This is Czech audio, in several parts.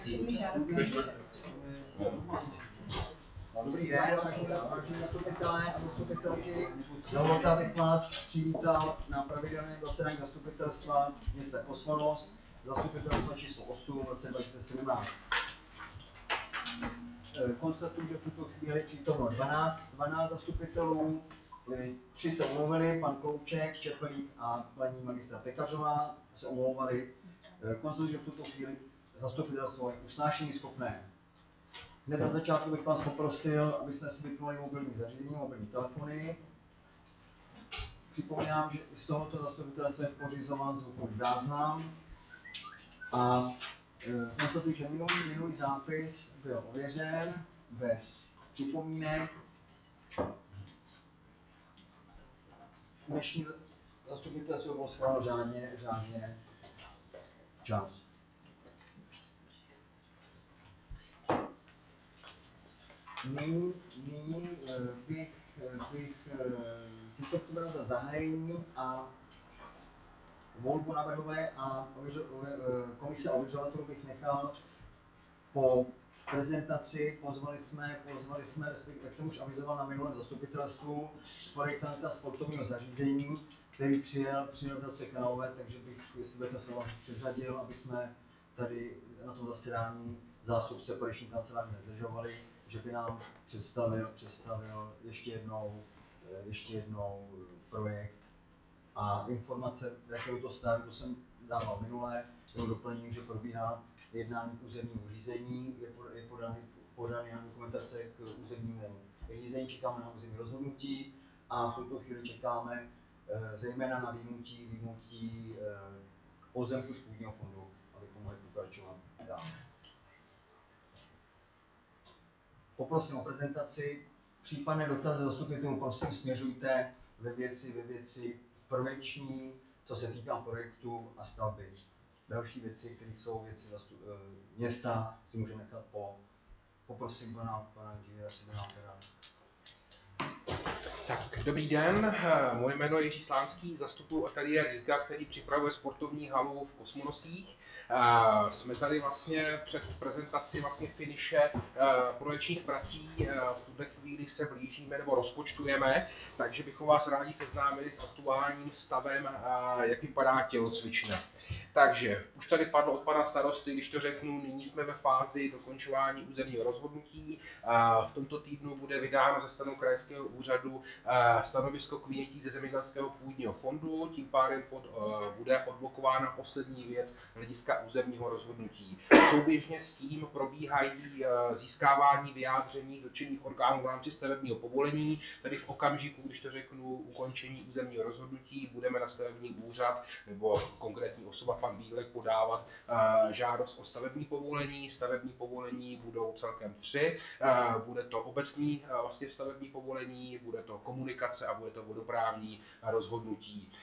Dobrý den, vážení zastupitelé a zastupitelky. Dovolte, abych vás přivítal na pravidelném zasedání zastupitelstva města Kosmonos, zastupitelstva číslo 8 v roce 2017. Konstatuji, že v tuto chvíli přítomno 12 zastupitelů, 3 se omluvili, pan Klouček, Čepelík a paní magistra Pekařová se omlouvali. Konstatuji, že v tuto chvíli zastupitelstvo je usnášení schopné. Hned na začátku bych vás poprosil, aby jsme si vypnuli mobilní zařízení, mobilní telefony. Připomínám, že i z tohoto zastupitelstva je pořizován zvukový záznam. A konstatuji, že minulý zápis byl ověřen bez připomínek. Dnešní zastupitelstvo bylo schváleno řádně včas. Nyní bych tuto bral za zahájení a volbu navrhové a komise ověřovatelů bych nechal po prezentaci. Pozvali jsme, jak jsem už avizoval na minulém zastupitelstvu, projektanta sportovního zařízení, který přijel z Hradce Králové, takže bych, jestli budete slova, předřadil, aby jsme tady na tom zasedání zástupce projekční kanceláře nezdržovali, že by nám představil ještě jednou projekt a informace, jakého to staví, to jsem dával minule, jenom doplním, že probíhá jednání k územnímu řízení, je podána dokumentace k územnímu řízení, čekáme na územní rozhodnutí a v tuto chvíli čekáme zejména na výjimutí pozemku z půdního fondu, abychom mohli pokračovat dál. Poprosím o prezentaci. Případné dotazy zastupitelů prosím směřujte ve věci projekční, co se týká projektu a stavby. Další věci, které jsou věci města, si můžeme nechat poprosím pana inženýra Sidenátora. Tak, dobrý den, moje jméno je Jiří Slánský, zastupuji ateliér Rika, který připravuje sportovní halu v Kosmonosích. Jsme tady vlastně před prezentací finiše projekčních prací. V tuto chvíli se blížíme nebo rozpočtujeme, takže bychom vás rádi seznámili s aktuálním stavem, jak vypadá tělocvična. Takže už tady padlo od pana starosty, když to řeknu, nyní jsme ve fázi dokončování územního rozhodnutí. V tomto týdnu bude vydáno ze strany krajského úřadu stanovisko k vynětí ze zemědělského půdního fondu, tím pádem bude odblokována poslední věc hlediska územního rozhodnutí. Souběžně s tím probíhají získávání vyjádření dotčených orgánů v rámci stavebního povolení, tedy v okamžiku, když to řeknu, ukončení územního rozhodnutí, budeme na stavební úřad nebo konkrétní osoba, pan Bílek, podávat žádost o stavební povolení. Stavební povolení budou celkem 3. Bude to obecní stavební povolení, bude to komunikace a bude to vodoprávní rozhodnutí.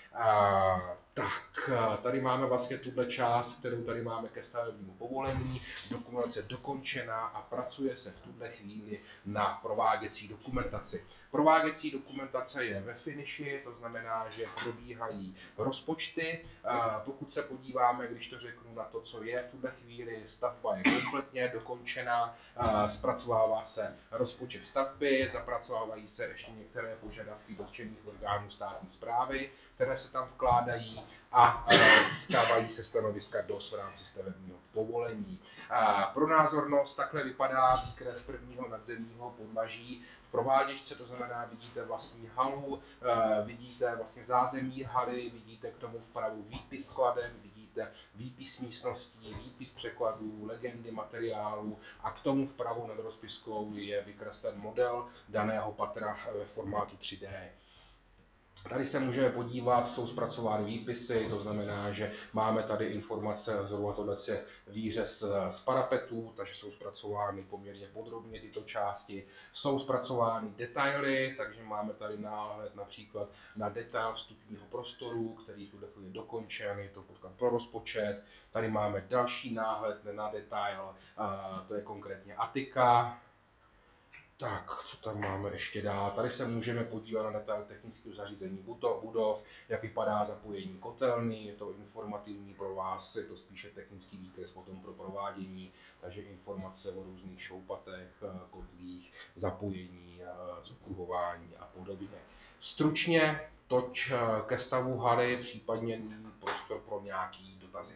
Tak, tady máme vlastně tuhle část, kterou tady máme ke stavebnímu povolení. Dokumentace dokončená a pracuje se v tuhle chvíli na prováděcí dokumentaci. Prováděcí dokumentace je ve finiši, to znamená, že probíhají rozpočty. Pokud se podíváme, když to řeknu, na to, co je v tuhle chvíli, stavba je kompletně dokončená, zpracovává se rozpočet stavby, zapracovávají se ještě některé požadavky dotčených orgánů státní správy, které se tam vkládají a získávají se stanoviska DOS v rámci stavebního povolení. Pro názornost takhle vypadá výkres prvního nadzemního podlaží v prováděčce, to znamená, vidíte vlastní halu, vidíte vlastně zázemí haly, vidíte k tomu vpravu výpis skladen, vidíte výpis místností, výpis překladů, legendy materiálů a k tomu vpravo nad rozpiskou je vykreslen model daného patra ve formátu 3D. Tady se můžeme podívat, jsou zpracovány výpisy, to znamená, že máme tady informace, zhruba tohle je výřez z parapetu, takže jsou zpracovány poměrně podrobně tyto části. Jsou zpracovány detaily, takže máme tady náhled například na detail vstupního prostoru, který tu je dokončen, je to podklad pro rozpočet. Tady máme další náhled na detail, to je konkrétně atika. Tak, co tam máme ještě dál? Tady se můžeme podívat na detail technického zařízení budov, jak vypadá zapojení kotelny, je to informativní pro vás, je to spíše technický výkres potom pro provádění, takže informace o různých šoupatech, kotlích, zapojení, zakruhování a podobně. Stručně toť ke stavu haly, případně prostor pro nějaký dotazy.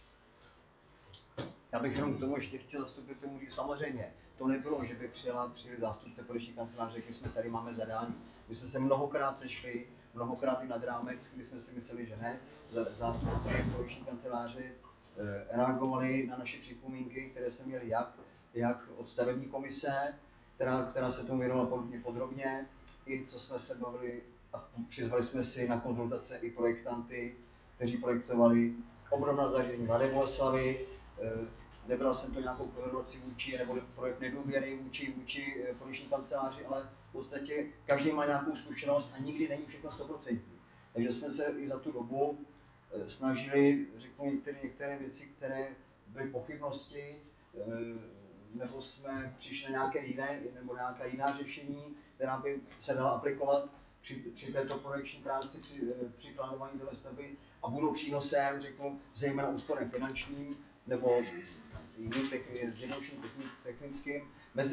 Já bych jenom k tomu ještě chtěl zastupit tomu, že samozřejmě to nebylo, že by přijeli zástupce poliční kanceláře, řekli jsme, tady máme zadání. My jsme se mnohokrát sešli, mnohokrát i nad rámec, kdy jsme si mysleli, že ne. Zástupci poliční kanceláře reagovali na naše připomínky, které jsme měli jak od stavební komise, která se tomu věnovala podrobně, i co jsme se bavili a přizvali jsme si na konzultace i projektanty, kteří projektovali obdobná zařízení Mladé Boleslavi. Nebral jsem to nějakou korelaci vůči, nebo projekt nedůvěry vůči poliční kanceláři, ale v podstatě každý má nějakou zkušenost a nikdy není všechno 100%. Takže jsme se i za tu dobu snažili, řeknu některé věci, které byly pochybnosti, nebo jsme přišli na nějaká jiná řešení, která by se dala aplikovat při této projekční práci, při plánování té stavby a budou přínosem, řeknu, zejména úsporem finančním nebo jiným zjednodušením technickým.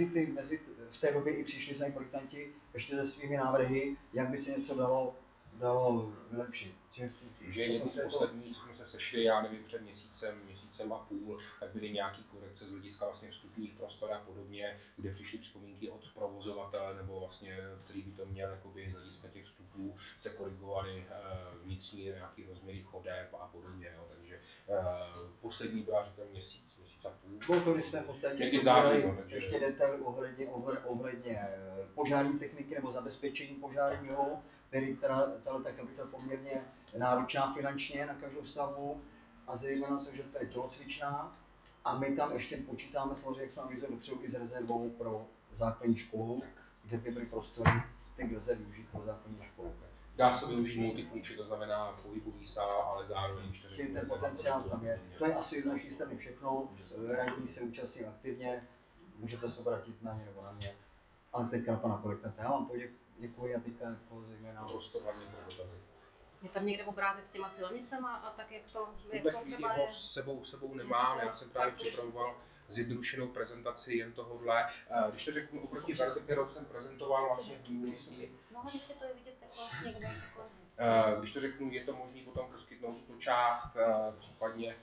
V té době i přišli sami projektanti ještě se svými návrhy, jak by se něco dalo vylepšit. Že jednou z posledních jsme se sešli, já nevím, před měsícem a půl, tak byly nějaké korekce z hlediska vlastně vstupních prostor a podobně, kde přišly připomínky od provozovatele, nebo vlastně, který by to měl jakoby, z hlediska těch vstupů, se korigovaly vnitřní nějaký rozměry chodeb a podobně. Jo. Takže poslední byla, říkám, měsíc a půl. Bylo to, když jsme v podstatě ještě detaily ohledně požární techniky nebo zabezpečení požárního, tato kapitola je poměrně náročná finančně na každou stavbu a zejména to, že to je tělocvičná a my tam ještě počítáme samozřejmě, jak jsme avizovali dopředu, i s rezervou pro základní školu, kde by byly prostory, kde lze využít pro základní školu. Dá se to využít multifunkčně, to znamená pohybový sál, ale zároveň ten potenciál tam je. To je asi z naší strany všechno, radní se účastní aktivně, můžete se obrátit na ně nebo na mě. A teďka na pana projektanta. Já vám děkuji a teďka zejména prostor hlavně pro dotazy. Je tam někde obrázek s těma silnicema a tak, jak to třeba je? Sebou nemám, já jsem právě připravoval zjednodušenou prezentaci jen tohohle. Když to řeknu oproti verzi, kterou jsem prezentoval vlastně v minulosti. No, když se to je vidět jako někde. Když to řeknu, je to možné potom poskytnout tuto část, případně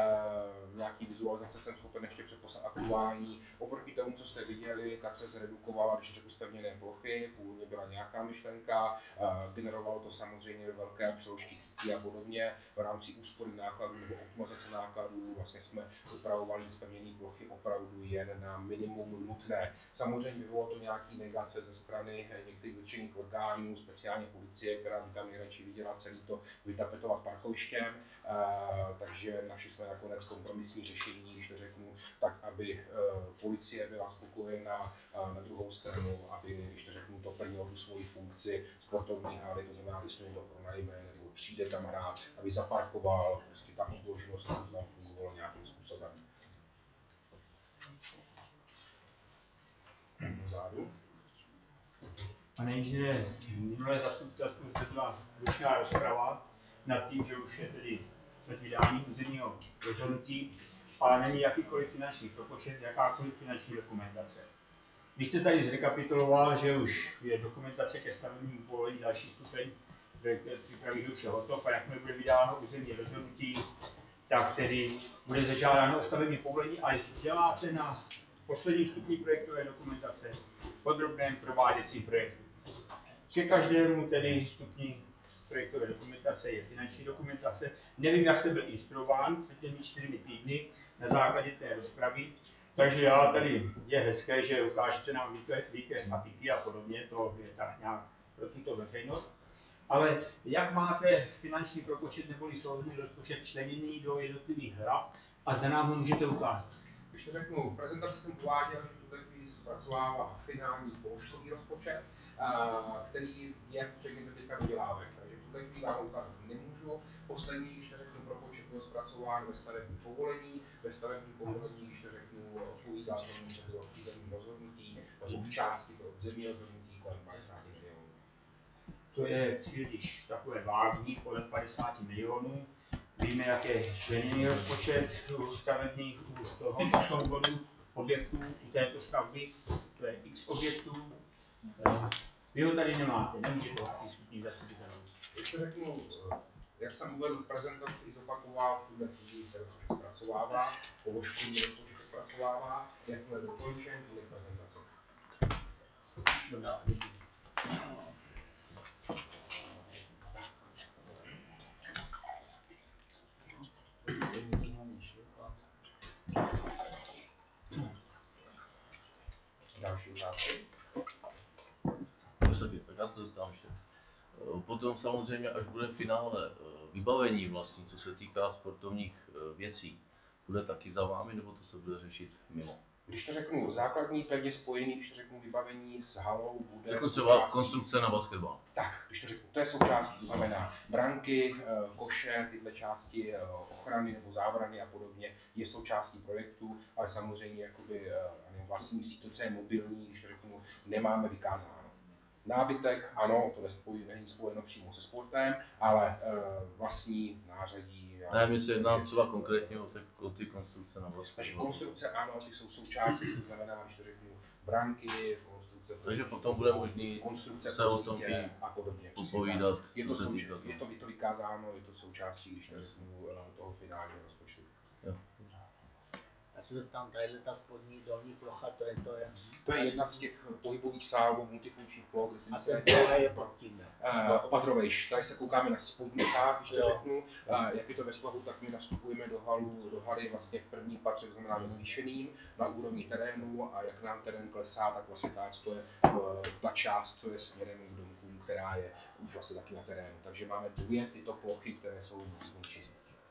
nějaký vizualizace jsem schopen ještě předposlat aktuální. Oproti tomu, co jste viděli, tak se zredukovala, když řeknu zpevněné plochy, původně byla nějaká myšlenka, generovalo to samozřejmě velké přeložky sítí a podobně. V rámci úspory nákladů nebo optimalizace nákladů vlastně jsme upravovali zpevněné plochy opravdu jen na minimum nutné. Samozřejmě vyvolalo to nějaký negace ze strany některých dotčených orgánů, speciálně policie, která by tam nejradši viděla celý to vytapetovat parkovištěm, takže našli jsme nakonec kompromisní řešení, když to řeknu, tak aby policie byla spokojená, na druhou stranu, aby, když to řeknu, to plnilo tu svoji funkci sportovní haly, to znamená, když jsme to pronajme, nebo přijde tam hrát, aby zaparkoval, prostě ta obložnost tam fungovalo nějakým způsobem. Vzadu. Pane inženýre, minulé zastupitelstvu zde byla dušná rozprava nad tím, že už je tedy před vydáním územního rozhodnutí, ale není jakýkoliv finanční propočet, jakákoliv finanční dokumentace. Vy jste tady zrekapituloval, že už je dokumentace ke stavebnímu povolení další stupeň, připraví, že už je hotov a jakmile bude vydáno územní rozhodnutí, tak tedy bude zažádáno o stavební povolení a děláte na posledním stupni projektové dokumentace v podrobném prováděcím projektu. Ke každému tedy stupni projektové dokumentace je finanční dokumentace. Nevím, jak jste byl instruován před těmi 4 týdny na základě té rozpravy, takže já tady je hezké, že ukážete nám výkres matiky a podobně, to je tak nějak pro tuto veřejnost. Ale jak máte finanční propočet neboli souhrnný rozpočet členěný do jednotlivých hlav a zde nám ho můžete ukázat? Když to řeknu, v prezentaci jsem uváděl, že tuto chvíli zpracovává finální položkový rozpočet, který je předmětem teďka dodělávek. Takže tuto chvíli vám ukázat nemůžu. Poslední, když to řeknu, propočet byl zpracován ve stavebním povolení. Ve stavebním povolení, když to řeknu, odpovídá tomu, co bylo v územním rozhodnutí, v části územní rozhodnutí kolem 50 milionů. To je příliš takové vágní, kolem 50 milionů. Víme, jak je členěný rozpočet u stavebních, u tohoto souboru objektů, u této stavby. To je x objektů. Vy ho tady nemáte, nemůžete ho diskutní zastupitelů. Ještě řeknu, jak jsem uvedl v prezentaci, zopakoval, tuhle chvíli se rozpočet zpracovává, položkový rozpočet zpracovává, jakmile dokončen, tuhle prezentace. Dobrá. Další otázky? Tak já se zeptám ještě. Potom samozřejmě, až bude finále vybavení vlastní, co se týká sportovních věcí, bude taky za vámi, nebo to se bude řešit mimo? Když to řeknu základní, pevně spojený, když to řeknu vybavení s halou, bude Jako třeba konstrukce na basketbal. Tak, když to řeknu, to je součástí, to znamená branky, koše, tyhle části ochrany nebo zábrany a podobně je součástí projektu, ale samozřejmě jakoby vlastní síť, to, co je mobilní, když to řeknu, nemáme vykázáno. Nábytek, ano, to není spojeno přímo se sportem, ale vlastní nářadí. Ne, my se jedná třeba konkrétně o ty konstrukce na basketbal. Takže konstrukce, ano, ty jsou součástí, to znamená, když to řeknu, branky, konstrukce. Takže potom bude možný konstrukce se o tom i a podobně. popovídat, Je co to, se týká toho. je to vykázáno, je to součástí, když to řeknu, toho finálního rozpočtu. Jo. Já se zeptám, tadyhle ta spodní dolní plocha, to je. To je jedna z těch pohybových sálů, multifunkčních ploch, A ten tohle je pod tím, ne? opatrovejš. Tady se koukáme na spodní část, když to řeknu, jak je to ve svahu, tak my nastupujeme do haly vlastně v první patře, to znamená ve zvýšeným, na úrovni terénu, a jak nám terén klesá, tak vlastně to je ta část, co je směrem k domkům, která je už vlastně taky na terénu. Takže máme dvě tyto plochy, které jsou multifunkční.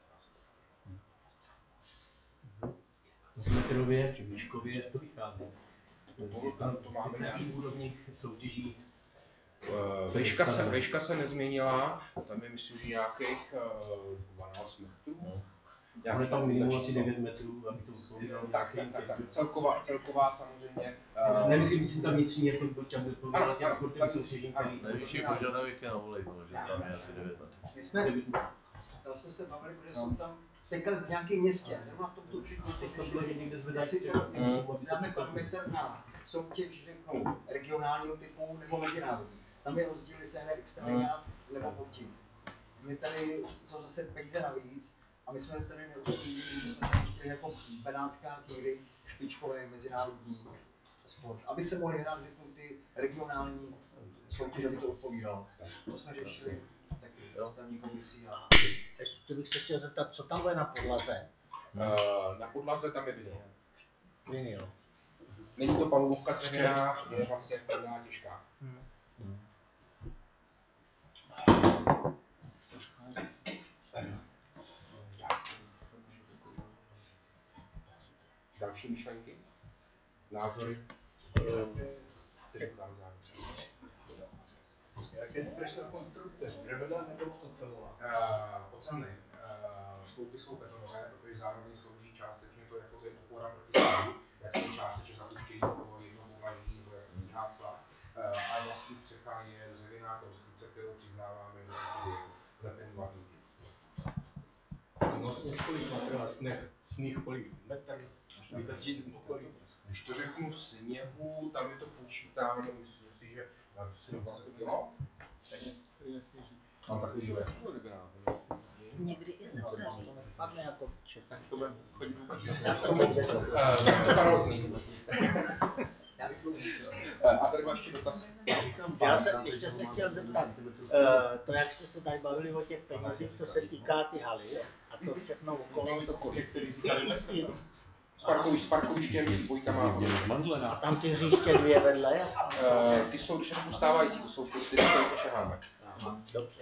V metrově či výškově to vychází. To máme na nějaký úrovni soutěží. Vejška se nezměnila, tam je myslím, že nějakých 12 metrů. Máme tam minimum asi 9 metrů, aby to odpovídalo. Tak. Celková samozřejmě. Nemyslím tam vnitřní, jako prostě aby odpovídalo těm sportovním soutěžím, který... Nejvyšší požadavek je na volejbal, že tam je asi 9 metrů. My jsme se bavili, protože jsou tam teďka v nějakém městě, nemá v tom to určitě. Teď to bylo, že někde zvedají Jestli střechu, to dáme parametr na soutěž, řeknu, regionálního typu nebo mezinárodní. Tam je rozdíl, jestli je extremiát nebo pod tím. My tady jsou zase peníze navíc a my jsme tady neustýlili, že jsme tady chtěli jako v Benátkách někdy špičkové mezinárodní sport, aby se mohli hrát, řeknu, ty regionální soutěže, aby to odpovídalo. To jsme řešili taky stavní komisí. Ještě bych se chtěl zeptat, co tam bude na podlaze? Na podlaze tam je vinyl. Vinyl. Není to palubovka dřevěná, je vlastně pevná těžká. Další myšlenky? Názory? Jaké je strašná konstrukce? Drevená nebo ocelová? Ocelný. Sloupy jsou betonové, protože zároveň slouží částečně to jako opora proti stavu, jak jsou částečně zapuštění toho jednoho vlaží nebo jako vyhásla. A vlastní střecha je dřevěná konstrukce, kterou přiznáváme do lepení vazníky. No, kolik má teda sníh, kolik metr, vydrží nebo kolik? Když to řeknu sněhu, tam je to počítáno, myslím si, že 20 kilo. Mám takový lesní originál. Někdy i se podaří, to nespadne jako čet. Tak to bude chodit parozný. A tady máš ještě dotaz. Já jsem ještě se chtěl zeptat, to jak jste se tady bavili o těch penězích, to se týká ty haly a to všechno okolo, to S parkovištěm, s dvojkama. a tam ty hřiště dvě vedle. Ty jsou, když řeknu stávající, to jsou ty, které šaháme. Dobře.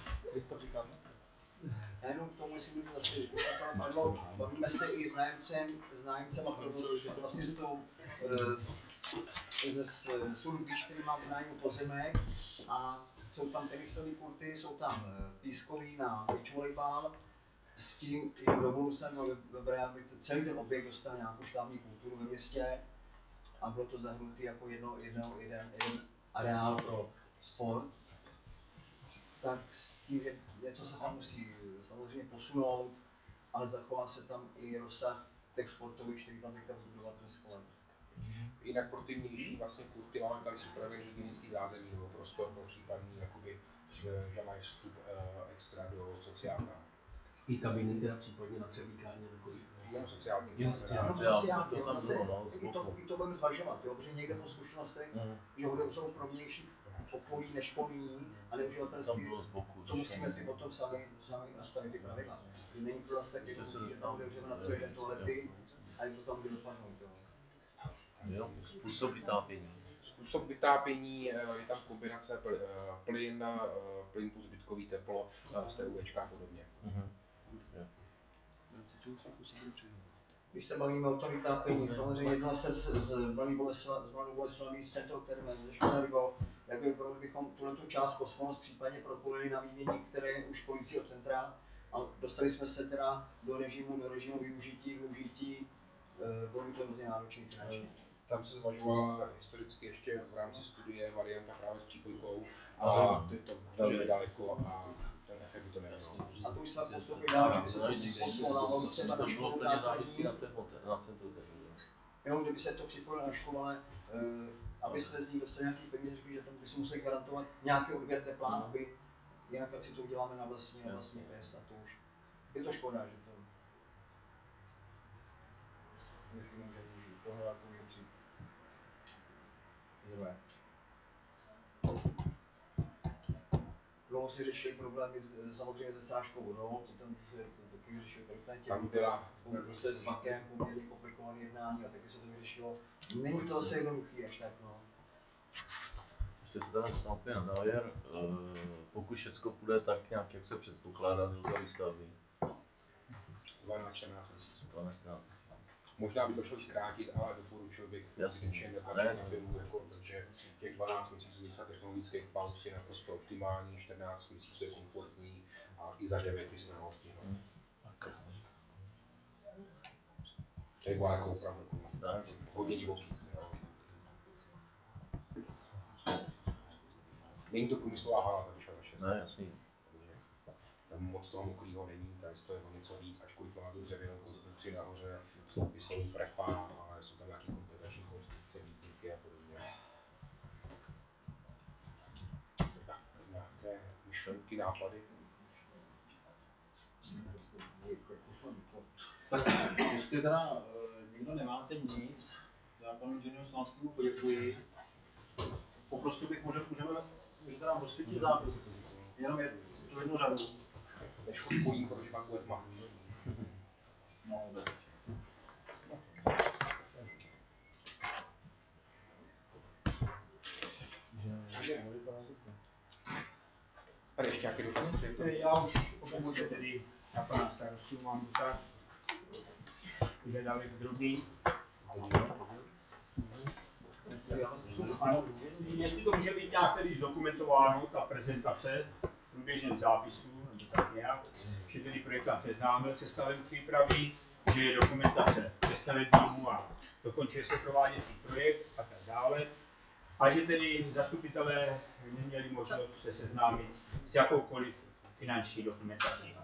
Já jenom k tomu, jestli by to asi bavíme se i s nájemcem a vlastně s tou ze Sulbíš, který má v nájmu pozemek a jsou tam tenisové kurty, jsou tam pískový na beach volejbal s tím, že domů jsem celý ten objekt dostal nějakou slavní kulturu ve městě a bylo to zahrnuté jako jeden areál pro sport, tak s tím, že něco se tam musí samozřejmě posunout, ale zachová se tam i rozsah těch sportových, který tam teďka vybudovat ve škole. Jinak pro ty vnější vlastně kurty máme tady připravený hygienický zázemí nebo prostor pro případný jakoby, že mají vstup extra do sociálka. I kabiny teda případně na převlíkání takový. Jenom sociálky. I to budeme zvažovat, jo, protože někde po zkušenostech, že jsou pro vnější okolí neškolní a neuživatelský, to musíme si potom sami nastavit ty pravidla. Není to zase tak jednoduché, že tam otevřeme na celé ten toalety a je to tam bude dopadnout. Jo, způsob vytápění. Způsob vytápění je tam kombinace plyn plus zbytkový teplo, STUVčka a podobně. Když se bavíme o tom vytápění, samozřejmě jednal jsem s Mladou Boleslaví, s Centrotermem, ze Škodaribo, jak bychom tuhletu část Kosmonos případně propojili na výmění, které je u školícího centra a dostali jsme se teda do režimu využití, bylo by to hrozně náročný finančně. Tam se zvažovala historicky ještě v rámci studie varianta právě s přípojkou, ale je to velmi daleko a ten efekt by to neměl. A to už jsme postupili dál, kdyby se to poslalo třeba na školu, na centru. Jo, kdyby se to připojilo na školu, ale aby se z ní dostali nějaký peníze, řekli, že tam by si museli garantovat nějaký odběrný plán, aby jinak si to uděláme na vlastní pěst a to už je to škoda, že to tohle jako větší zdroje. Dlouho si řešili problémy samozřejmě se srážkou, no, to tam se taky řešili, tam byla se s Makem poměrně komplikované jednání a taky se to vyřešilo. Není to zase jednoduchý až tak, no. Ještě se teda opět na závěr, pokud všechno půjde tak nějak, jak se předpokládá do výstavby. 12-14 měsíců. 12-14. Možná by to šlo zkrátit, ale doporučil bych skutečně netlačit na firmu, jako, protože těch 12 měsíců získat technologických pauz je naprosto optimální, 14 měsíců je komfortní a i za 9 by se nemohl stihnout. To je jako opravdu hodně divoký. Není to průmyslová hala, ta vyšla za 6. Ne, jasný. Tam moc toho mokrýho není, tady to je o něco víc, ačkoliv má tu dřevěnou konstrukci nahoře, sloupy jsou prefa, ale jsou tam nějaké kompenzační konstrukce, výzvníky a podobně. Tak, nějaké myšlenky, nápady? Tak jestli teda nikdo nemáte nic, já panu inženýru Slanskému poděkuji. Poprosil bych, můžete nám rozsvítit zápis. Jenom tu jednu řadu. Než odpojím, protože pak bude tma. No, bez. Tady ještě nějaký dotaz? Já už pokud tedy na pana starostu mám dotaz. Kde David Drobný. Ano, jestli to může být nějak tedy zdokumentováno, ta prezentace průběžných zápisů, nebo tak nějak, že tedy projektant seznámil se stavem přípravy, že je dokumentace ke stavebnímu a dokončuje se prováděcí projekt a tak dále. A že tedy zastupitelé neměli možnost se seznámit s jakoukoliv finanční dokumentací.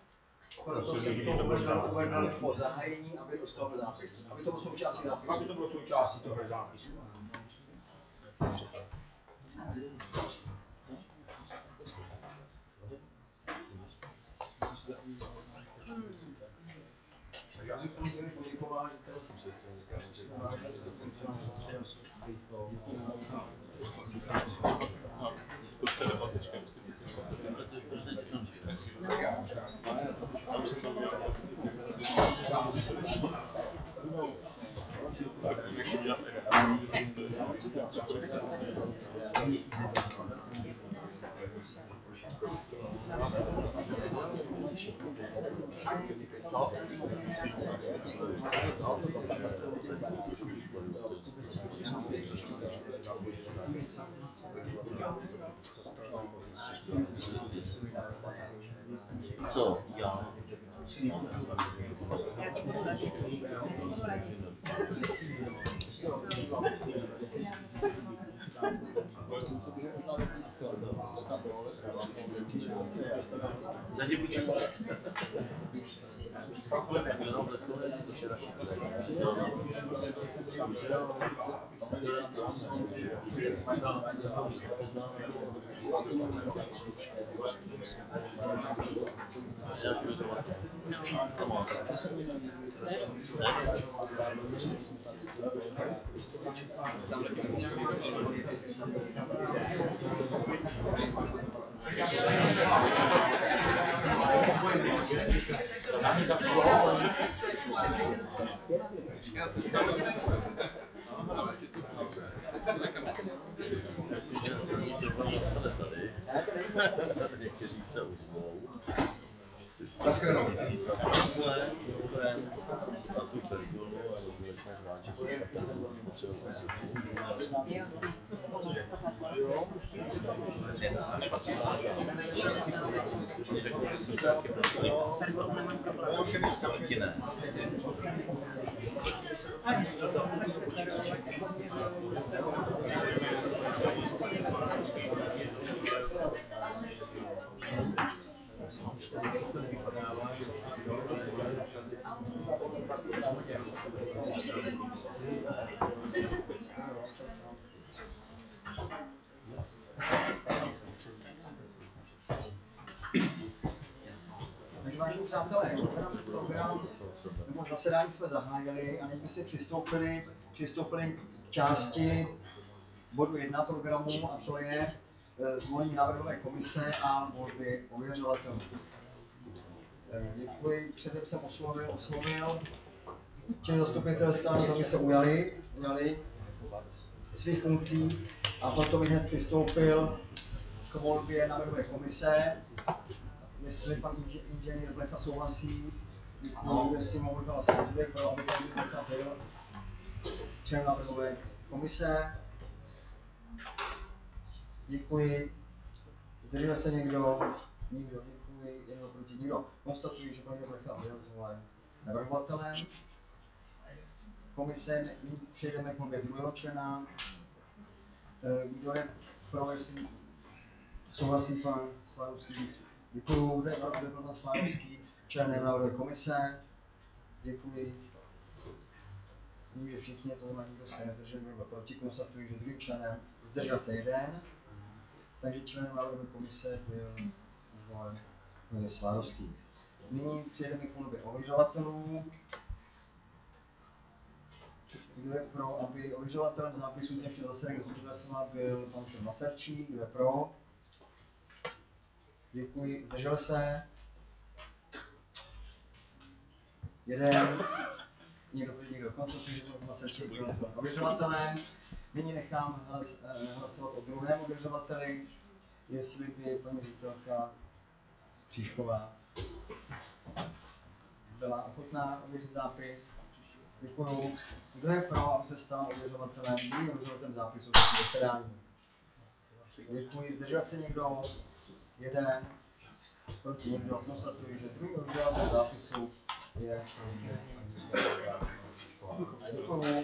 Uvedl po zahájení, aby to byl zápis. Aby to bylo součástí zápisu. Aby to bylo součástí toho zápisu. Já bych tomu chtěl poděkovat, že Co? Já. Já ti budu radit. Zatím buď někteří se uzmou. Tisíc na práce, na tu pergolu a rozdělečné hráče se potřebuje Takže vážení přátelé, program nebo zasedání jsme zahájili a nyní jsme si přistoupili k části bodu 1 programu, a to je zvolení návrhové komise a volby ověřovatelů. Děkuji, předem jsem oslovil čili zastupitelstva, aby se ujali svých funkcí a potom hned přistoupil k volbě návrhové komise. Jestli pan inženýr Blecha souhlasí, děkuji, jestli mohu hlasovat pro, aby pan Blecha byl člen návrhové komise. Děkuji. Zdržel se někdo? Nikdo. Děkuji. Jenom proti nikdo. Konstatuji, že pan Blecha byl zvolen navrhovatelem komise. Nyní přejdeme k volbě druhého člena. Kdo je pro, jestli souhlasí pan Sladovský? Děkuji. Kdo je pan Sladovský členem návrhové komise? Děkuji. Vím, že všichni, to znamená, nikdo se nezdržel, kdo byl proti. Konstatuji, že druhým členem zdržel se jeden. Takže členem návrhové komise byl zvolen pan Sladovský. Nyní přejdeme k volbě ověřovatelů. Kdo je pro, aby ověřovatelem zápisu těchto zasedání zastupitelstva byl pan Maserčí? Kdo je pro? Děkuji. Zdržel se? Jeden. Někdo konstatuje, že pan Maserčí byl ověřovatelem. Nyní nechám hlasovat o druhém ověřovateli, jestli by paní ředitelka Příšková byla ochotná ověřit zápis. Děkuju. Kdo je pro, aby se stal ověřovatelem, druhým ověřovatelem zápisu zasedání? Děkuji. Zdržel se někdo? Jeden. Proti někdo. Konstatuji, že druhý ověřovatel zápisu je děkuju.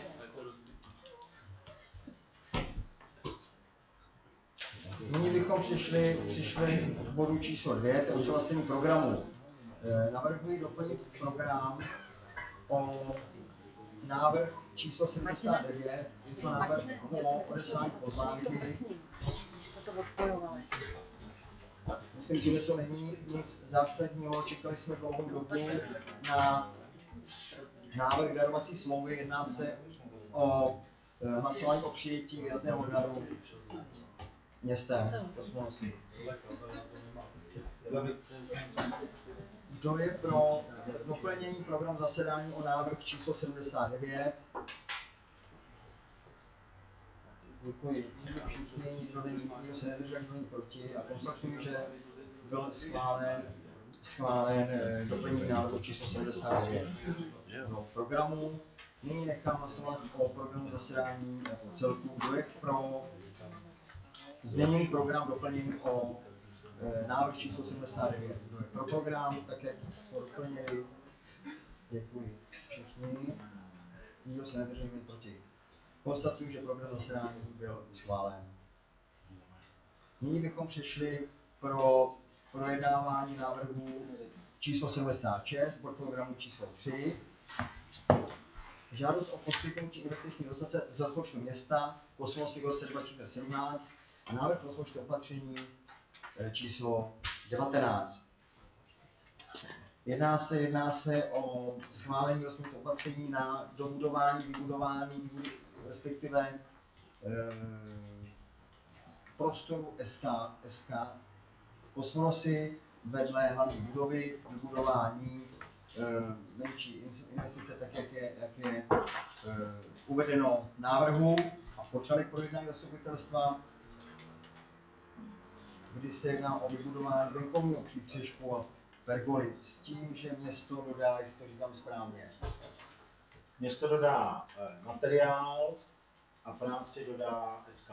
Nyní bychom přišli k bodu číslo 2, to je odsouhlasení programu. Navrhuji doplnit program o návrh číslo 79, je to návrh o odeslání pozvánky. Myslím si, že to není nic zásadního, čekali jsme dlouhou dobu na návrh darovací smlouvy, jedná se o hlasování o přijetí věcného daru městem Kosmonosí. Kdo je pro doplnění programu zasedání o návrh číslo 79? Děkuji. Všichni, nikdo se nedržel, nikdo není proti a konstatuji, že byl schválen doplnění návrhu číslo 79 do programu. Nyní nechám hlasovat o programu zasedání jako celku. Kdo je pro změněný program doplnění o návrh číslo 79. Kdo je pro program, tak jak jsme doplnili. Děkuji. Všichni. Nikdo se nedrží proti. Konstatuji, že program zasedání byl schválen. Nyní bychom přišli pro projednávání návrhu číslo 76, pod programu číslo 3. Žádost o poskytnutí investiční dotace z rozpočtu města Kosmonosy v roce 2017 a návrh rozpočtu opatření číslo 19. Jedná se o schválení rozpočtu opatření na dobudování, vybudování, respektive prostoru SK Kosmonosy vedle hlavní budovy, vybudování menší investice, tak jak je uvedeno v návrhu a v podkladech projednání zastupitelstva, kdy se jedná o vybudování venkovního přístřešku a pergoly s tím, že město dodá, jestli to říkám správně. Město dodá materiál a práci dodá SK.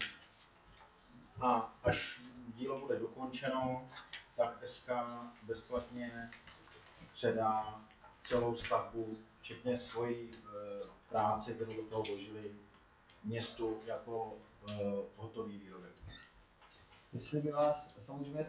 A až dílo bude dokončeno, tak SK bezplatně předá celou stavbu, včetně svojí práci, kterou do toho vložili, městu jako hotový výrobek. Jestli by vás samozřejmě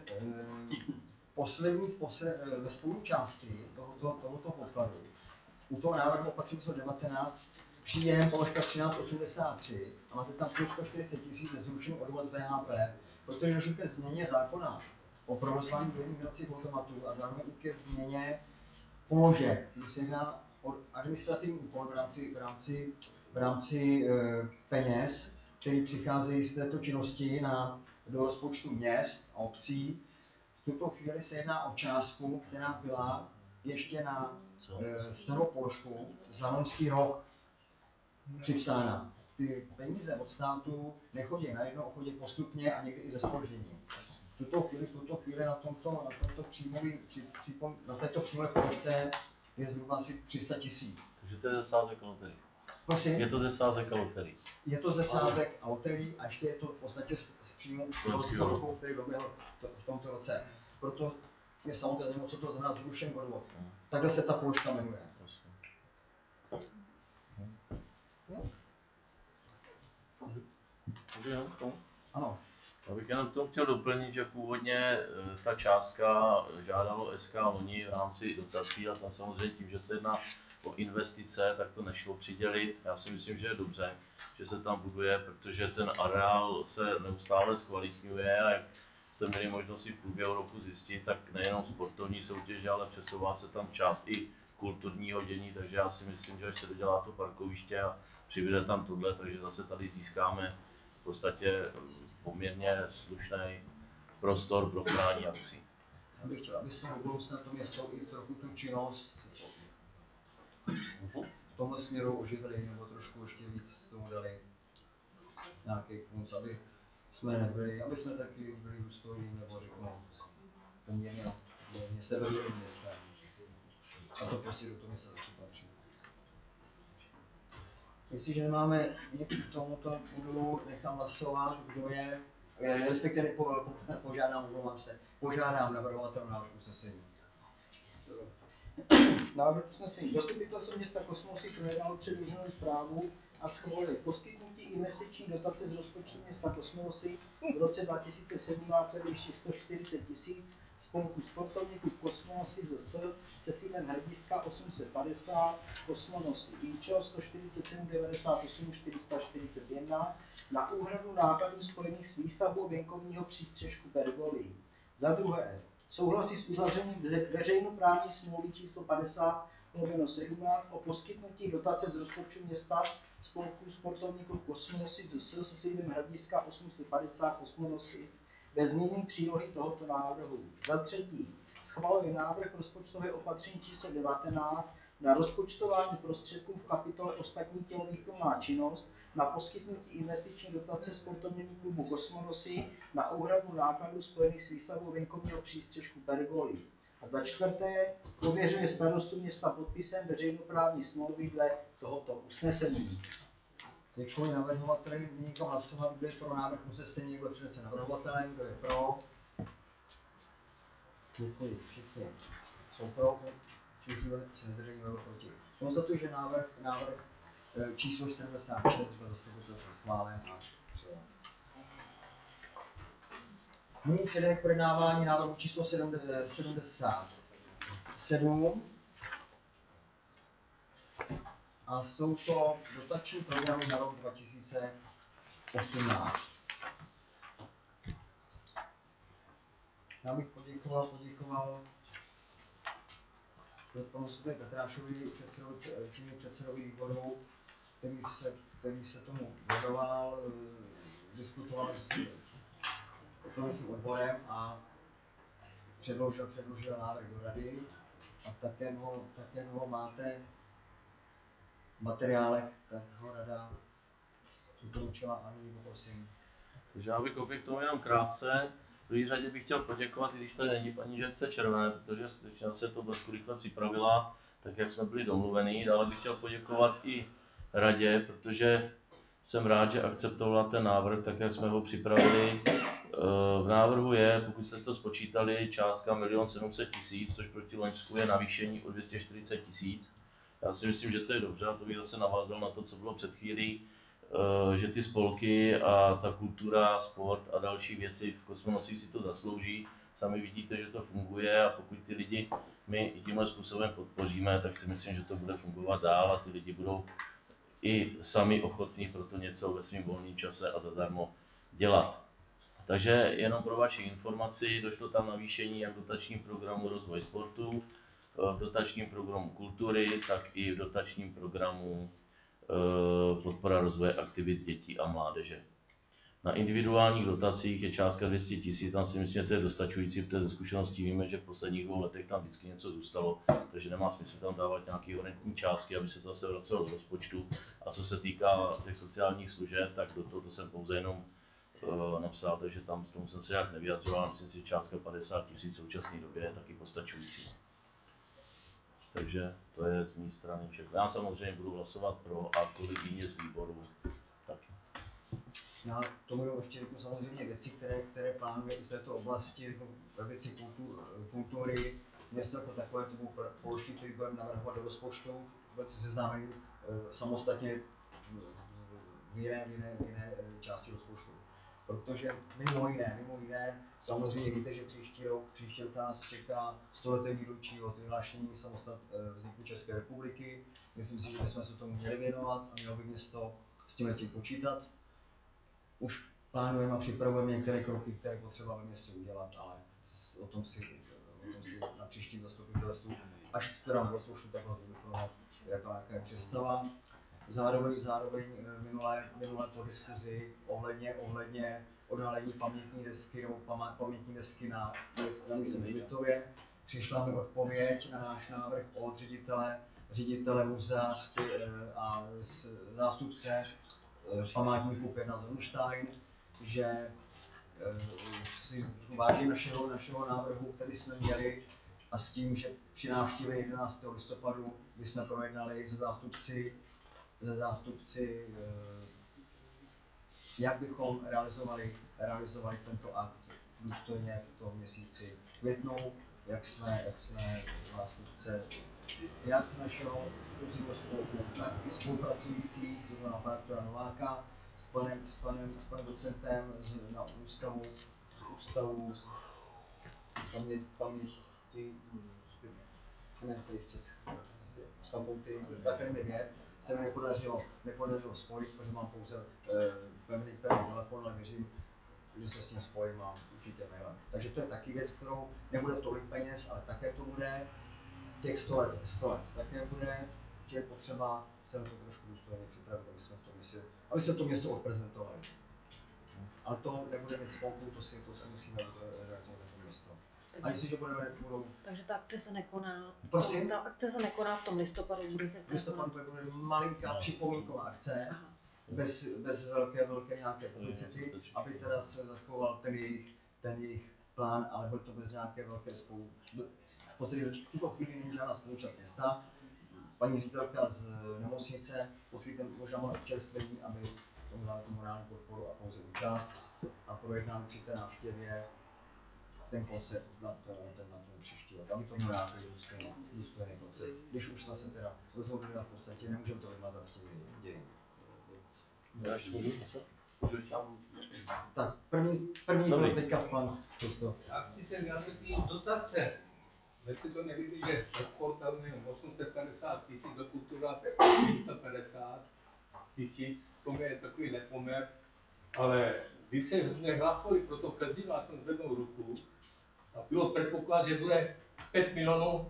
ve spolučásti tohoto podkladu u toho návrhu opatření 19 příjem položka 1383 a máte tam plus 140 000 nezrušený odvod z VHP, protože došlo ke změně zákona o provozování důlních hracích automatů a zároveň i ke změně položek, kdy se jedná o administrativní úkol v rámci peněz, který přicházejí z této činnosti do rozpočtu měst a obcí. V tuto chvíli se jedná o částku, která byla ještě na starou položku za loňský rok připsána. Ty peníze od státu nechodí najednou, chodí postupně a někdy i ze zpožděním. V tuto chvíli na této příjmové položce je zhruba asi 300 000. Takže to je ze sázek a loterií. Prosím? Je to ze sázek a loterií. Je to ze sázek a loterií a ještě je to v podstatě z příjmu školského roku, který doběhl v tomto roce. Proto je samozřejmě, co to znamená zrušený odvod. Takhle se ta položka jmenuje. Ano. Já bych jenom to chtěl doplnit, že původně ta částka žádalo SK loni v rámci dotací a tam samozřejmě tím, že se jedná o investice, tak to nešlo přidělit. Já si myslím, že je dobře, že se tam buduje, protože ten areál se neustále zkvalitňuje a jak jste měli možnost si v průběhu roku zjistit, tak nejenom sportovní soutěže, ale přesouvá se tam část i kulturního dění, takže já si myslím, že až se dodělá to parkoviště a přibude tam tohle, takže zase tady získáme v podstatě poměrně slušný prostor pro konání akcí. Já bych chtěl, abyste do budoucna to město i trochu tu činnost v tomhle směru oživili, nebo trošku ještě víc tomu dali nějaký punc, aby jsme taky byli důstojní, nebo řeknu poměrně severním městem. A to prostě do toho města taky patří. Jestliže nemáme nic k tomuto bodu, nechám hlasovat, kdo je, respektive požádám navrhovatele návrh usnesení. Návrh usnesení. Zastupitelstvo města Kosmonosy projednalo předloženou zprávu a schválili poskytnutí investiční dotace z rozpočtu města Kosmonosy v roce 2017 ve výši 140 000 spolku sportovníků Kosmonosy ZS se sídlem hradiska 850, Kosmonosy IČO 147 98 441 na úhradu nákladů spojených s výstavbou venkovního přístřešku pergolí. Za druhé, souhlasí s uzavřením veřejnoprávní smlouvy číslo 50/17 o poskytnutí dotace z rozpočtu města spolku sportovníků Kosmonosy ZS se sídlem hradiska 850 Kosmonosy ve znění přílohy tohoto návrhu. Za třetí, schvaluje návrh rozpočtové opatření číslo 19 na rozpočtování prostředků v kapitole Ostatní tělovýchovná činnost na poskytnutí investiční dotace sportovnímu klubu Kosmonosy na úhradu nákladů spojených s výstavbou venkovního přístřešku pergolí. A za čtvrté, pověřuje starostu města podpisem veřejnoprávní smlouvy dle tohoto usnesení. Děkuji navrhovateli, nyní hlasovat, kdo je pro návrh usnesení, kdo přinese navrhovatelem, kdo je pro. Děkuji, všichni jsou pro, všichni se nedrží, kdo proti. Konstatuji, že návrh číslo 76 byl zastupitelstvo schválen a přijat. Nyní přejdeme k projednávání návrhu číslo 77. A jsou to dotační programy na rok 2018. Já bych poděkoval panu Sotovi Petrášovi, předsedovi výboru, který se tomu věnoval, diskutoval s ekonomickým odborem a předložil návrh do rady. A také ho máte v materiálech, tak ho rada doporučila a nyní poprosím. Takže já bych opět k tomu jenom krátce. V první řadě bych chtěl poděkovat, i když tady není paní Žence Červené, protože skutečně se to blesku rychle připravila, tak jak jsme byli domluvení. Dále bych chtěl poděkovat i radě, protože jsem rád, že akceptovala ten návrh, tak jak jsme ho připravili. V návrhu je, pokud jste to spočítali, částka 1 700 000, což proti loňsku je navýšení o 240 000. Já si myslím, že to je dobře, a to bych zase navázal na to, co bylo před chvílí, že ty spolky a ta kultura, sport a další věci v Kosmonosích si to zaslouží. Sami vidíte, že to funguje, a pokud ty lidi my tímhle způsobem podpoříme, tak si myslím, že to bude fungovat dál a ty lidi budou i sami ochotní pro to něco ve svém volném čase a zadarmo dělat. Takže jenom pro vaši informaci, došlo tam navýšení jak v dotačním programu Rozvoj sportu, v dotačním programu kultury, tak i v dotačním programu Podpora rozvoje aktivit dětí a mládeže. Na individuálních dotacích je částka 200 000, tam si myslím, že to je dostačující, protože ze zkušeností víme, že v posledních 2 letech tam vždycky něco zůstalo, takže nemá smysl tam dávat nějaké horentní částky, aby se to zase vracelo do rozpočtu. A co se týká těch sociálních služeb, tak do toho jsem pouze jenom napsal, takže tam s tomu jsem se nějak nevyjadřoval, myslím si, že částka 50 000 v současné době je taky postačující. Takže to je z mé strany všechno. Já samozřejmě budu hlasovat pro a kolegyně z výboru taky. Já tomu ještě řeknu samozřejmě věci, které plánuje i v této oblasti, ve věci kultury. Město jako takové, to budou položky, které budeme navrhovat do rozpočtu, velice seznámení samostatně v jiné části rozpočtu. Protože mimo jiné, samozřejmě víte, že příští rok nás čeká 100leté výročí od vyhlášení vzniku České republiky. Myslím si, že bychom se tomu měli věnovat a mělo by město s tím letím počítat. Už plánujeme a připravujeme některé kroky, které potřeba ve městě udělat, ale o tom si na příštím zastupitelstvu, až v rozpočtu takhle vykonat, jaká je představa. Zároveň minulé po diskuzi ohledně odhalení pamětní desky na místě Hřbitově. Přišla mi odpověď na náš návrh od ředitele muzea a zástupce památníku Pěna Zornstein, že si váží našeho návrhu, který jsme měli, a s tím, že při návštěvě 11. listopadu bychom projednali se zástupci, jak bychom realizovali tento akt důstojně v tom měsíci květnu, jak jsme zástupce jak našeho různého spolku, tak i spolupracujících, to znamená pana doktora Nováka, s panem docentem na ústavu paměti, z fakulty Akademie věd, se mi nepodařilo spojit, protože mám pouze pevný telefon, ale věřím, že se s tím spojím a určitě mailem. Takže to je taky věc, kterou nebude tolik peněz, ale také to bude těch 100 let také bude, že je potřeba se na to trošku důstojně připravit, aby jsme to město odprezentovali. Ale to nebude mít spolku, to si musíme realizovat jako město. A jestliže budou... Takže ta akce se nekoná. Prosím? Ta akce se nekoná v tom listopadu, bude se... V listopadu to bude malinká připomínková akce, bez velké nějaké publicity, aby teda se zachoval ten jejich plán, ale byl to bez nějaké velké spolu. V podstatě v tuto chvíli není žádná spoluúčast města. Paní ředitelka z nemocnice poskytne možná občerstvení, aby tomu dala morální podporu a pouze účast, a projednám při té návštěvě ten koncept na ten příští rok, aby to měl nějaký důstojný koncept. Když už jsme se teda rozhodli, v podstatě nemůžeme to vymazat s těmi ději. Tak první byl teďka pan Kristof. Já chci se vyjádřit ty dotace. Jsme si to nevěděli, že za sport tam je 850 000, do kultura 350 000, to je takový nepoměr. Ale když se nehlasovali pro to kazino, já jsem zvednul ruku a bylo předpoklad, že bude 5 milionů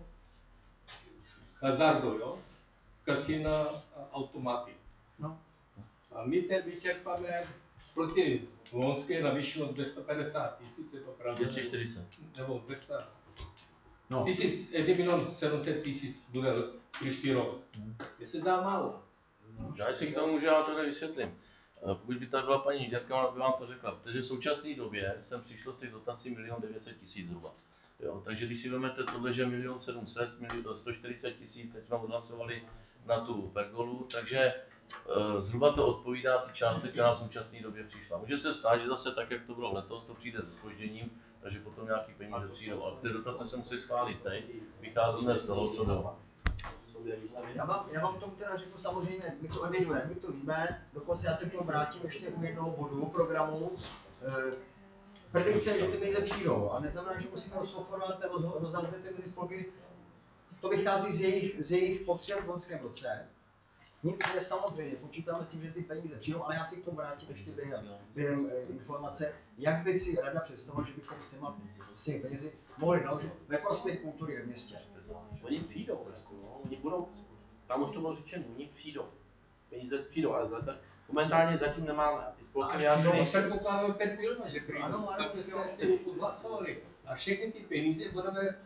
z hazardu, jo? Z kasina a automaty. No. A my teď vyčerpáme proti loňské navýšilo 250 000, je to pravda? 240. Nebo 200. No. 1 700 000 bude příští rok. Je se dá málo. Já si k tomu, že já to nevysvětlím. Pokud by tady byla paní inženýrka, ona by vám to řekla, protože v současné době jsem přišlo z těch dotací 1 900 000 zhruba. Jo, takže když si vezmete tohle, že 1 700 000, 140 000, teď jsme odhlasovali na tu pergolu, takže zhruba to odpovídá té částce, která v současné době přišla. Může se stát, že zase tak, jak to bylo letos, to přijde se zpožděním, takže potom nějaký peníze přijdou. Ale ty dotace se musí schválit teď, vycházíme z toho, co bylo. Já vám tomu teda řeknu samozřejmě, my to evidujeme, my to víme, dokonce já se k tomu vrátím ještě u jednoho bodu programu. Predikce, že ty peníze přijdou, a neznamená, že musíme rozsouforovat ten rozhazet mezi spolky. To vychází z jejich potřeb v loňském roce. Nicméně samozřejmě počítáme s tím, že ty peníze přijdou, ale já si k tomu vrátím ještě během informace, jak by si rada představila, že bychom s těmi penězi mohli naložit ve prospěch kultury v městě. Oni přijdou, oni budou, tam už to bylo řečeno, oni přijdou, peníze přijdou, ale momentálně zatím nemáme. Ty spolky vyjádřily... Předpokládáme 5 milionů, že přijdou, takhle jste už odhlasovali. A všechny ty peníze budeme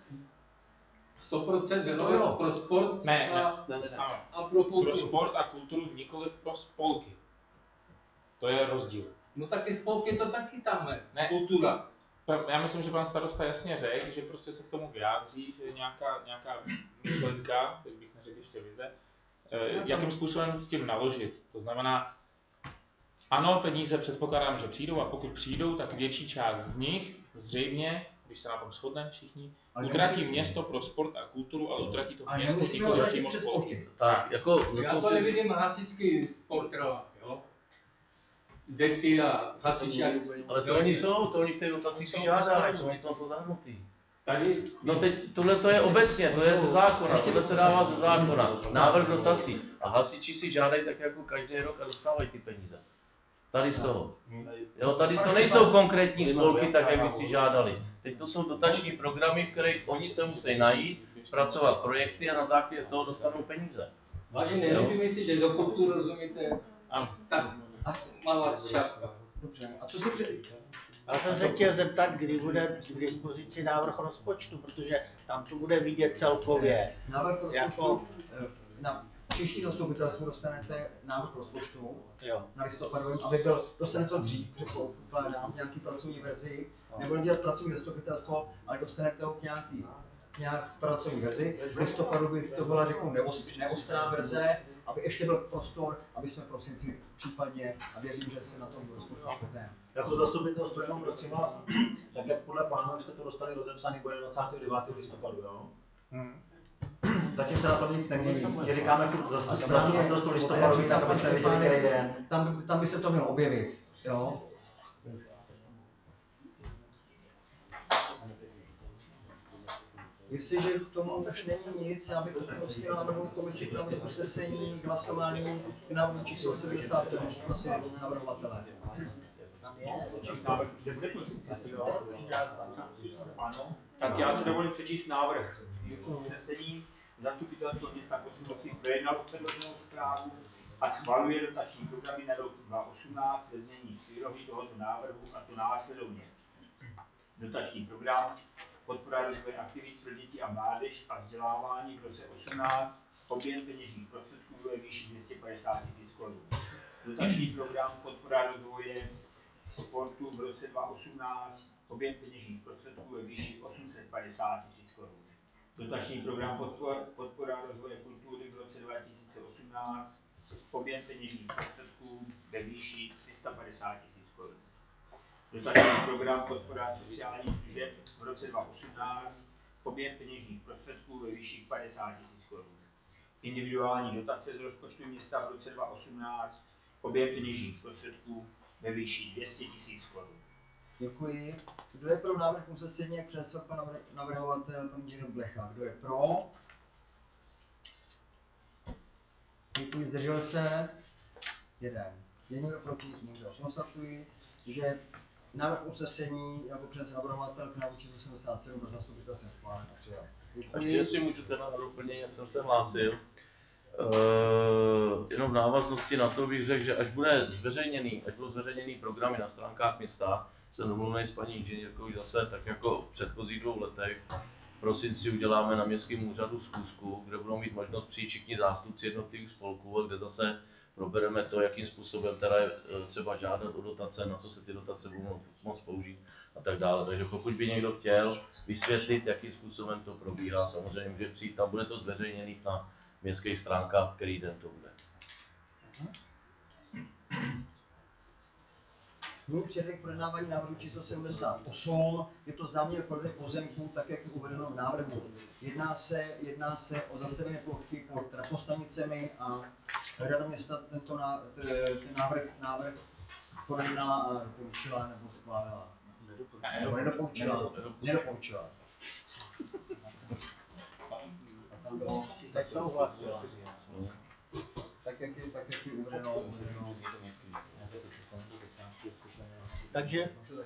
100% věnovat pro sport a pro kulturu. Pro sport a kulturu, nikoliv pro spolky. To je rozdíl. No taky spolky to taky tam je, ne. Kultura. Já myslím, že pan starosta jasně řekl, že prostě se k tomu vyjádří, že je nějaká myšlenka, teď bych neřekl ještě vize, jakým způsobem s tím naložit. To znamená, ano, peníze předpokládám, že přijdou, a pokud přijdou, tak větší část z nich zřejmě, když se na tom shodneme všichni, utratí město pro sport a kulturu, ale utratí to město nikoli přímo spolky. Tak, jako, já to nevidím hasičský sport, jo? Děti a hasiči. Ale to oni jsou, to oni v těch dotacích si žádají, to oni tam jsou zahrnutý. Tady... No teď, tohle to je obecně, to je ze zákona, tohle se dává ze zákona, návrh dotací. A hasiči si žádají tak jako každý rok a dostávají ty peníze. Tady z toho. Jo, tady to nejsou konkrétní spolky, tak jak by si žádali. Teď to jsou dotační programy, v kterých oni se musí najít, zpracovat projekty a na základě toho dostanou peníze. Vážně nerobíme si, že do kultury rozumíte, tak malá částka. Dobře, a co si předtím? Já jsem se chtěl zeptat, kdy bude k dispozici návrh rozpočtu, protože tam to bude vidět celkově. Návrh rozpočtu, jako... na příští zastupitelstvu dostanete návrh rozpočtu na listopadovém, aby byl, dostanete to dřív, předpokládám, nějaký pracovní verzi, nebudeme dělat pracovní zastupitelstvo, ale dostanete ho k nějak pracovní verzi. V listopadu bych to byla, řeknu, neostrá verze, aby ještě byl prostor, aby jsme prosinci případně, a věřím, že se na tom rozpočtu shodneme. Jako zastupitelstvo, jenom prosím vás, tak jak podle plánu jste to dostali rozepsaný bude 29. listopadu, jo? Zatím se na tom nic nemění. Když říkáme furt zastupitelstvo listopadu, tak abyste viděli, který den. Tam by se to mělo objevit, jo? Jestliže k tomu už není nic, já bych poprosil návrhovou komisi k návrhu usnesení k hlasování k návrhu číslo 77, prosím, navrhovatele. Tak já si dovolím přečíst návrh usnesení. Zastupitelstvo města Kosmonosí projednalo předloženou zprávu a schvaluje dotační programy na rok 2018 ve znění přílohy tohoto návrhu, a to následovně. Dotační program podpora rozvoje aktivit pro děti a mládež a vzdělávání v roce 2018, objem peněžních prostředků ve výši 250 000 korun. Dotační program podpora rozvoje sportu v roce 2018, objem peněžních prostředků ve výši 850 000 korun. Dotační program podpora rozvoje kultury v roce 2018, objem peněžních prostředků ve výši 350 000 korun. Dotační program podpora sociálních služeb v roce 2018, objem peněžních prostředků ve výši 50 000 korun. Individuální dotace z rozpočtu města v roce 2018, objem peněžních prostředků ve výši 200 000 korun. Děkuji. Kdo je pro návrh usnesení, jak přednesl pan navrhovatel, pan inženýr Blecha? Kdo je pro? Děkuji, zdržel se? Jeden. Je někdo proti? Nikdo. Konstatuji, že návrh usnesení jako přednesl navrhovatel k návrhu číslo 77 byl zastupitelem schválen a přijat. Ještě jestli můžu teda doplnit, jak jsem se hlásil. Jenom v návaznosti na to bych řekl, že až budou zveřejněný programy na stránkách města, jsem domluvený s paní inženýrkou zase, tak jako v předchozích 2 letech. V prosinci uděláme na městském úřadu schůzku, kde budou mít možnost přijít všichni zástupci jednotlivých spolků, kde zase probereme to, jakým způsobem teda je třeba žádat o dotace, na co se ty dotace budou moct použít a tak dále. Takže pokud by někdo chtěl vysvětlit, jakým způsobem to probíhá, samozřejmě může přijít, tam bude to zveřejněných na městských stránkách, který den to bude. Můj předek k projednávání návrhu číslo 78. Je to záměr prodej pozemků, tak jak je uvedeno v návrhu. Jedná se o zastavené plochy pod trafostanicemi a Rada města ten návrh projednala a doporučila nebo schválila. Nedoporučila. Tak souhlasila. Tak jak je uvedeno. Takže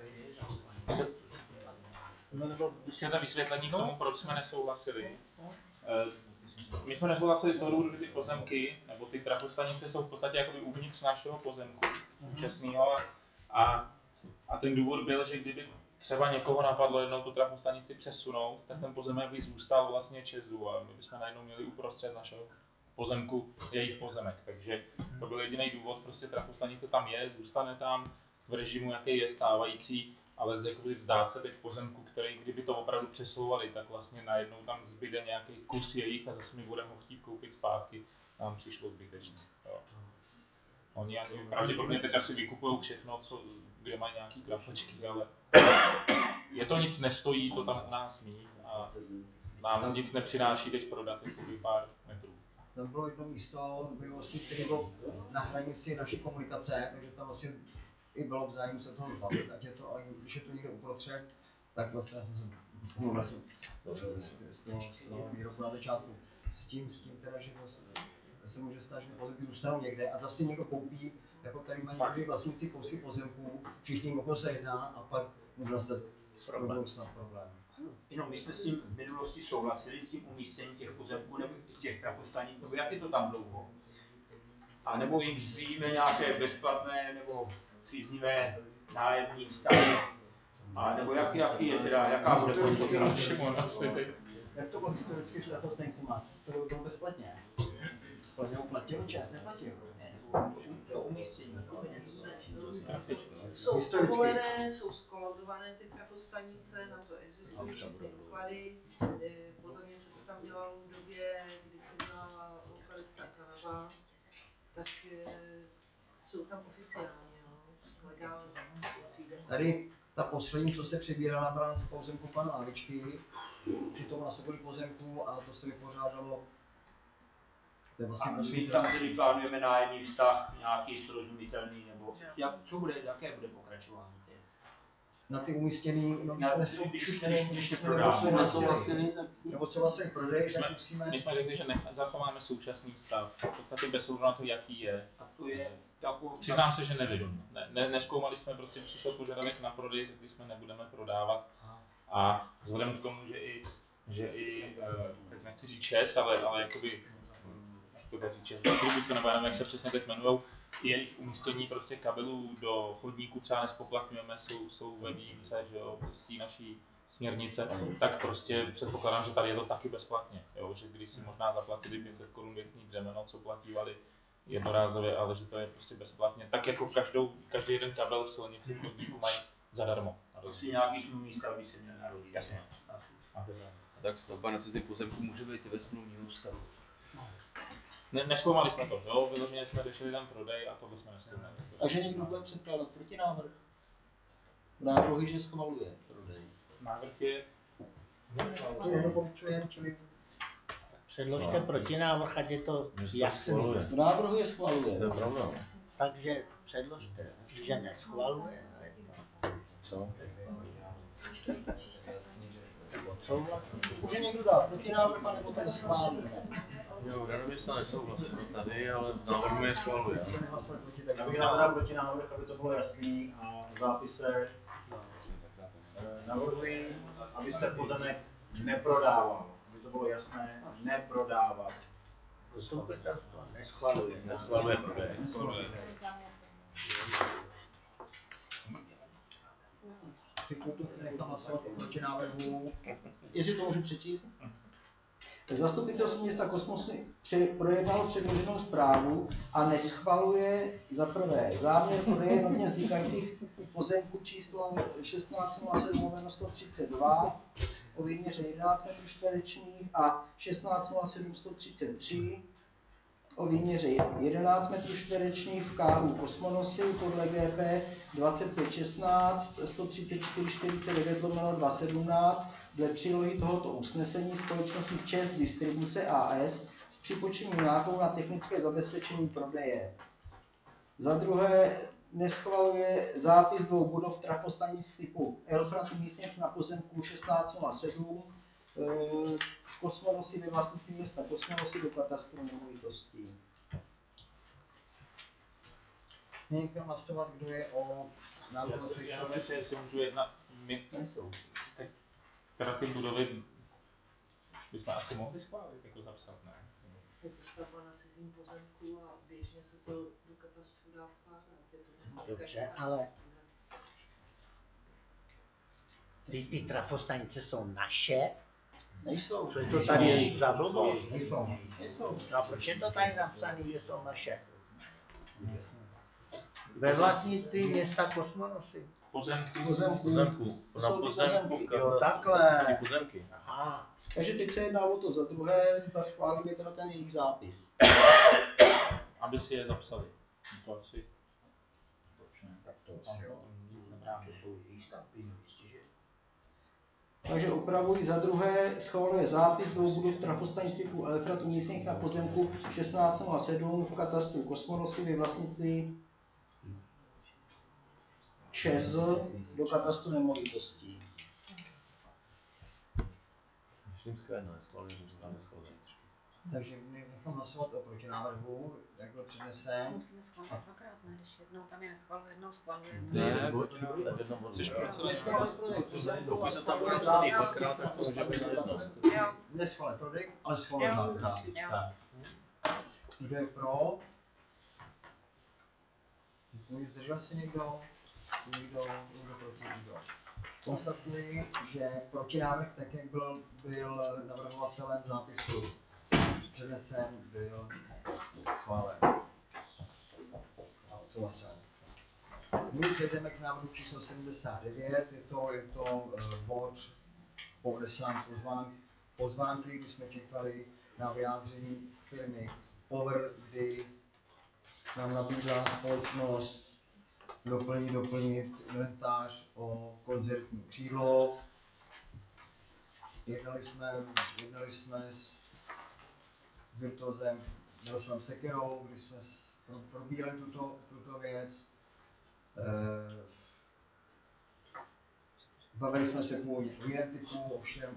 Chcete vysvětlení k tomu, proč jsme nesouhlasili? My jsme nesouhlasili z toho důvodu, že ty pozemky, nebo ty trafostanice jsou v podstatě jakoby uvnitř našeho pozemku účastného a ten důvod byl, že kdyby třeba někoho napadlo jednou tu trafostanici přesunout, tak ten pozemek by zůstal vlastně ČEZu a my bychom najednou měli uprostřed našeho pozemku jejich pozemek. Takže to byl jediný důvod, prostě trafostanice tam je, zůstane tam v režimu, jaký je stávající, ale vzdát se teď pozemku, který kdyby to opravdu přesouvali, tak vlastně najednou tam zbyde nějaký kus jejich a zase my budeme ho chtít koupit zpátky, nám přišlo zbytečné. Oni pravděpodobně teď asi vykupují všechno, kde mají nějaký grafačky, ale je to nic nestojí to tam u nás mít a nám nic nepřináší teď prodat pár metrů. Tam bylo jedno místo, které bylo na hranici naší komunikace, takže tam vlastně i bylo v zájmu se toho zbavit, ať je to, ale když je to někde uprostřed, tak vlastně já jsem se z toho výroku na začátku. S tím teda, že se může stát, že pozemky zůstanou někde a zase někdo koupí, jako tady mají někteří vlastníci kousky pozemků, všichni o se jedná a pak může nastat problém. Jenom my jsme s tím v minulosti souhlasili s tím umístěním těch pozemků nebo těch trafostanic, nebo jak je to tam dlouho? A nebo jim zřídíme nějaké bezplatné nebo příznivé nájemní vztahy? A nebo jaký je teda, jaká bude Jak to bylo historicky s trafostanicema? To bylo bezplatně. Platilo platilo, čas neplatil. To umístění. Jsou povolené, jsou skolaudované ty trafostanice, na to existují všechny doklady. Podle mě se to tam dělalo v době, kdy se dělala lokalita Kanava, tak jsou tam oficiálně, legálně. Tady ta poslední, co se přebírala, byla z pozemku pana Lávičky, přitom na sobě pozemku a to se vypořádalo. To je vlastně my tam tedy plánujeme nájemní vztah, nějaký srozumitelný, nebo jaké bude pokračování? Na ty umístěný, no když neprodáme, nebo co vlastně prodej, tak musíme... My jsme řekli, že zachováme současný stav, v podstatě bez ohledu na to, jaký je. A to je takovou... Přiznám se, že nevím. Nezkoumali jsme, prostě přišel požadavek na prodej, řekli jsme, nebudeme prodávat. A vzhledem k tomu, že i teď nechci říct ČEZ, ale jakoby ČEZ distribuce, nebo nevím, jak se přesně teď jmenujou, jejich umístění prostě kabelů do chodníků třeba nespoplatňujeme, jsou ve výjimce, že jo, z té naší směrnice, tak prostě předpokládám, že tady je to taky bezplatně, jo, že když si možná zaplatili 500 Kč věcný břemeno, co platívali jednorázově, ale že to je prostě bezplatně, tak jako každý jeden kabel v silnici v chodníku mají zadarmo. To si nějaký smluvní stavby se měl narodit. Jasně. Tak stavba na cizích pozemků může být i ve smluvním stavu. Nezkoumali jsme to, jo, vyloženě jsme řešili ten prodej a tohle jsme nezkoumali. Takže někdo bude předkládat protinávrh? Návrhy, že schvaluje prodej. Návrh je... Předložte protinávrh, ať je to jasný. V návrhu je schvaluje. To je pravda. Takže předložte, že neschvaluje. Co? Může někdo dát protinávrh, nebo to neschválíme? Jo, Radomista nesouhlasil tady, ale návrh je schvaluje. Já bych dal protinávrh, aby to bylo jasný a v zápise navrhuji, aby se pozemek neprodával. Aby to bylo jasné, neprodávat. Zastupitelstvo neschvaluje. Neschvaluje prodej. Nechám hlasovat o protinávrhu. Jestli to můžu přečíst? Zastupitelstvo města Kosmosy projednalo předloženou zprávu a neschvaluje za prvé záměr prodeje nově vznikajících pozemků číslo 1607/132 o výměře 11 metrů čtverečních a 1607/133 o výměře 11 metrů čtverečních v KU Kosmonosy podle GP 2516 13449/2017 dle přílohy tohoto usnesení společnosti ČEZ Distribuce AS s připočtením nákladů na technické zabezpečení prodeje. Za druhé neschvaluje zápis dvou budov trafostanic typu Elfrat umístěných na pozemku 1607 Kosmonosy ve vlastnictví města Kosmonosy do katastru nemovitostí. Nyní budeme hlasovat, kdo je o návrhu. Já si můžu jedna... Tak teda ty budovy bychom asi mohli schválit, jako zapsat, ne? Jako stavba na cizím pozemku a běžně se to do katastru dá vkládat. Dobře, ale ty trafostanice jsou naše? Nejsou. Co je to tady za blbost? Nejsou. No a proč je to tady napsané, že jsou naše? Ve vlastnictví města Kosmonosy. Pozemku. Na pozemku. Jo, takhle. Ty pozemky. Aha. Takže teď se jedná o to za druhé, zda schválíme teda ten jejich zápis. Aby si je zapsali. To asi... Tak to nic nebrání. To jsou jejich stavby, jistě, že? Takže opravuji za druhé, schvaluje zápis dvou budov trafostanic typu Elfrat umístěných na pozemku 1607 v katastru Kosmonosy ve vlastnictví ČEZ do katastru nemovitostí. Šimská jedna neschvaluje, můžeme neschvaluje. Takže nechám hlasovat o protinávrhu, jak byl přednesen. Musíme schválit dvakrát, ne? Když jednou tam je neschvaluje, jednou schvaluje. Ne, neschvaluje prodej, ale schvaluje zápis. Kdo je pro? Zdržel se někdo? Někdo proti, nikdo. Konstatuji, že protinávrh, tak jak byl navrhovatelem zápisu přednesen, byl schválen. Souhlasen. My přejdeme k návrhu číslo 79, je to bod po odeslání pozvánky, kdy jsme čekali na vyjádření firmy Power, kdy nám nabídla společnost doplnit inventář o koncertní křídlo. Jednali jsme s virtuózem Miroslavem Sekerou, kdy jsme probírali tuto věc. Bavili jsme se původně o jiném typu, ovšem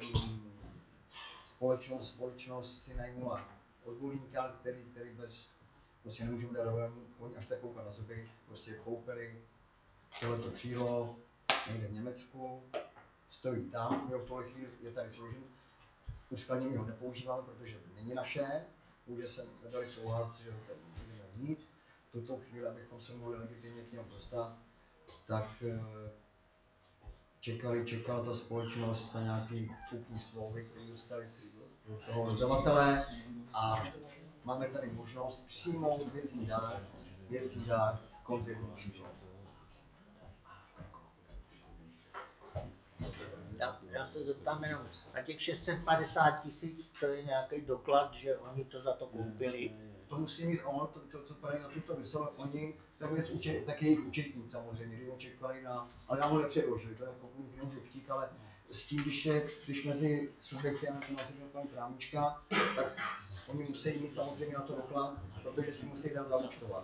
společnost si najmula odborníka, který bez prostě nemůžeme darovat, oni až tak koukat na zuby, prostě koupili tohleto křídlo někde v Německu, stojí tam, v tuhle chvíli je tady složen. Uskladnění ho nepoužíváme, protože není naše, už jsem dali souhlas, že ho tady můžeme mít. V tuto chvíli, abychom se mohli legitimně k němu dostat, tak čekala ta společnost na nějaký kupní smlouvy, které dostali z toho dodavatele a máme tady možnost přijmout věcí dár koncertní křídlo. Já se zeptám jenom, na těch 650 000, to je nějaký doklad, že oni to za to koupili? To musí mít on, co tady na tuto vysel, oni, ta věc tak jejich účetní samozřejmě, když oni čekali na, ale nám ho nepředložili, to jako po nich nemůžu chtít, ale s tím, když mezi subjekty a paní právnička, tak oni musí mít samozřejmě na to doklad, protože si musí dát zaúčtovat.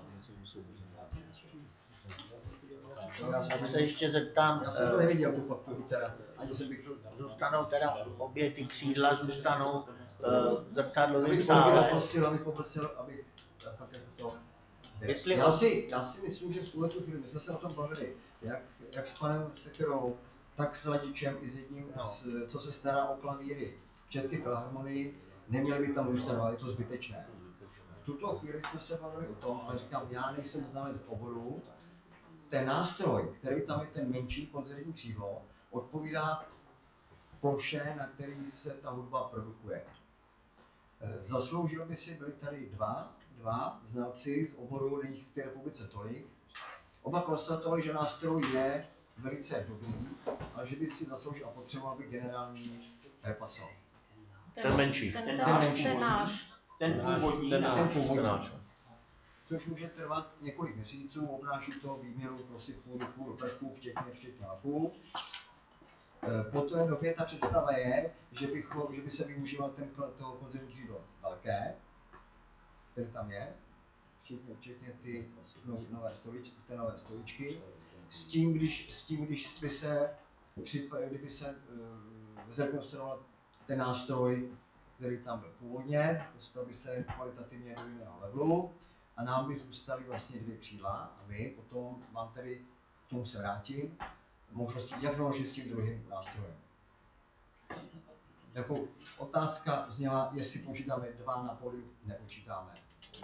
Já se ještě zeptám, já jsem to neviděl, tu fakturu teda, ani jsem bych to... Zůstanou teda obě ty křídla, zůstanou zrcadlovým Abych sále. poprosil, abych fakt jako to... Jestli Já si myslím, že v tuhle chvíli, my jsme se o tom bavili, jak s panem Sekerou, tak s Ladičem i s jedním, co se stará o klavíry v České filharmonii, neměli by tam zůstat, ale je to zbytečné. V tuto chvíli jsme se bavili o tom, ale říkám, já nejsem znalec oboru, ten nástroj, který tam je ten menší koncertní křídlo, odpovídá ploše, na který se ta hudba produkuje. Zasloužilo by si, byli tady dva znalci z oboru, není v té republice tolik. Oba konstatovali, že nástroj je velice dobrý, ale že by si zasloužil a potřeboval by generální repaso. Ten menší. Ten náš. Ten původní. Což může trvat několik měsíců, obnáší to výměru prostě půl prvků, včetně lapů. Po té době ta představa je, že by se využíval toho koncertní křídlo velké, který tam je, včetně ty nové stoličky. S tím, když by se zrekonstruoval ten nástroj, který tam byl původně, dostal by se kvalitativně do jiného levelu a nám by zůstaly vlastně 2 křídla a my potom vám tedy, k tomu se vrátím, možnosti, jak naložit s tím druhým nástrojem. Jako otázka zněla, jestli počítáme 2 na pódiu, nepočítáme.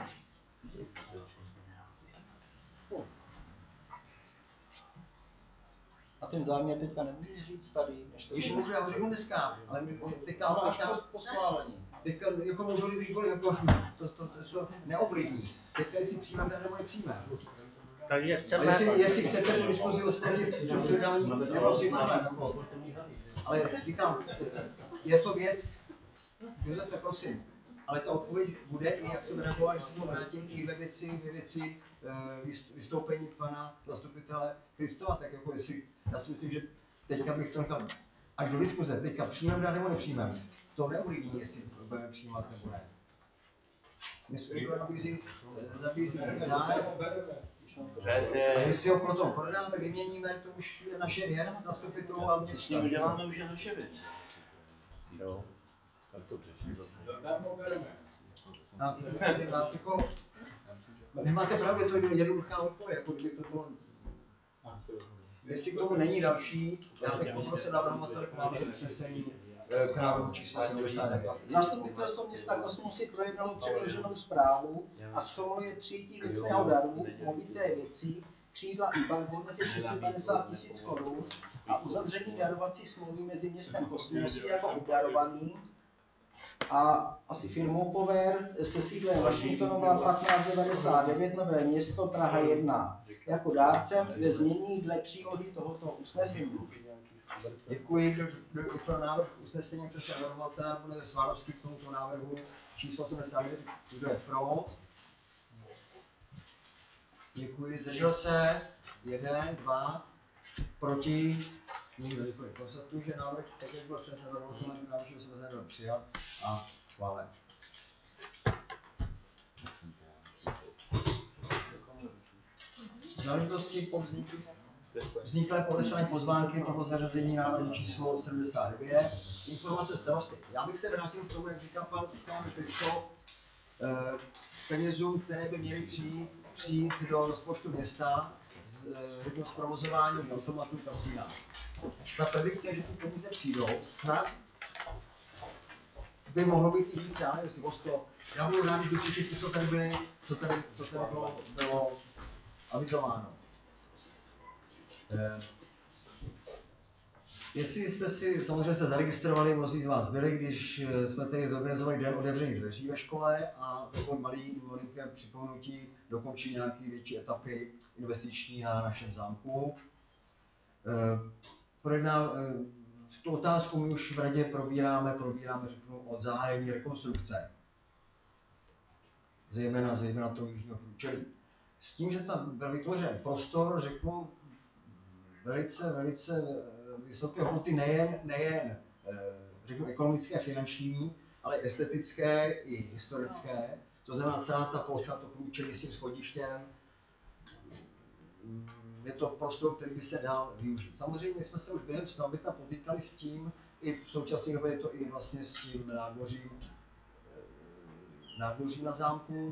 A ten záměr teďka nemůžeš říct tady, než to Když můžu, já ho řeknu dneska, ale teďka až po schválení. Teďka jako můžu říct kdykoliv, jako to neovlivní. Teďka jestli přijmeme nebo nepřijmeme. Takže chceme... Jestli chcete tu diskuzi rozpovědět při předání, nebo si máme. Ale říkám, je to věc, Josefe, prosím, ale ta odpověď bude i, jak jsem reagoval, že se to vrátím i ve věci vystoupení pana zastupitele Kristova, tak jako jestli, já si myslím, že teďka bych to nechal, až do diskuze, teďka přijmeme nebo nepřijmeme, to neovlivní, jestli budeme přijímat nebo ne. Myslím, že nabízí dál. A jestli ho potom prodáme, vyměníme, to už je naše věc, zastupitelů a města. S tím uděláme už je naše věc. Jo, tak to řešíme. Nemáte pravdu, to je jednoduchá odpověď, jako kdyby to bylo... Jestli k tomu není další, já bych poprosil navrhovatele k návrhu usnesení k návrhu číslo 79. Zastupitelstvo města Kosmu si projednalo předloženou zprávu a schvaluje přijetí věcného daru, movité věci, křídla i bank v hodnotě 650 000 korun a uzavření darovací smlouvy mezi městem Kosmosí jako obdarovaný a asi firmou Power se sídlem Washingtonova 1599 Nové Město Praha 1 jako dárcem ve znění dle přílohy tohoto usnesení. Děkuji. Pro návrh usnesení přes navrhovatel bude Svárovský k tomuto návrhu číslo 89. Kdo je pro? Děkuji. Zdržel se? 1, 2. Proti? Nikdo. Děkuji. Konstatuji, že návrh, tak jak byl přes navrhovatelem, návrh usnesení byl přijat a schválen. Záležitosti po vzniklé podeslané pozvánky toho zařazení návrhu číslo 79. Informace starosty. Já bych se vrátil k tomu, jak říkal pan Kristo, penězům, které by měly přijít do rozpočtu města z provozování automatů kasína. Ta predikce, že ty peníze přijdou, snad by mohlo být i více, já nevím, jestli o 100. Já budu rád, když určitě co tady byly, co tady bylo avizováno. Jestli jste si, samozřejmě jste zaregistrovali, mnozí z vás byli, když jsme tady zorganizovali den otevřených dveří ve škole a takový malinké připomenutí dokončí nějaké větší etapy investiční na našem zámku. Tu otázku my už v radě probíráme řeknu, od zahájení rekonstrukce. Zejména toho jižního průčelí. S tím, že tam byl vytvořen prostor, řeknu, velice vysoké hodnoty nejen řeknu, ekonomické, finanční, ale estetické i historické. To znamená, celá ta plocha, to průčelí s tím schodištěm, je to prostor, který by se dal využít. Samozřejmě jsme se už během stavby tam potýkali s tím, i v současné době je to i vlastně s tím nádvořím na zámku.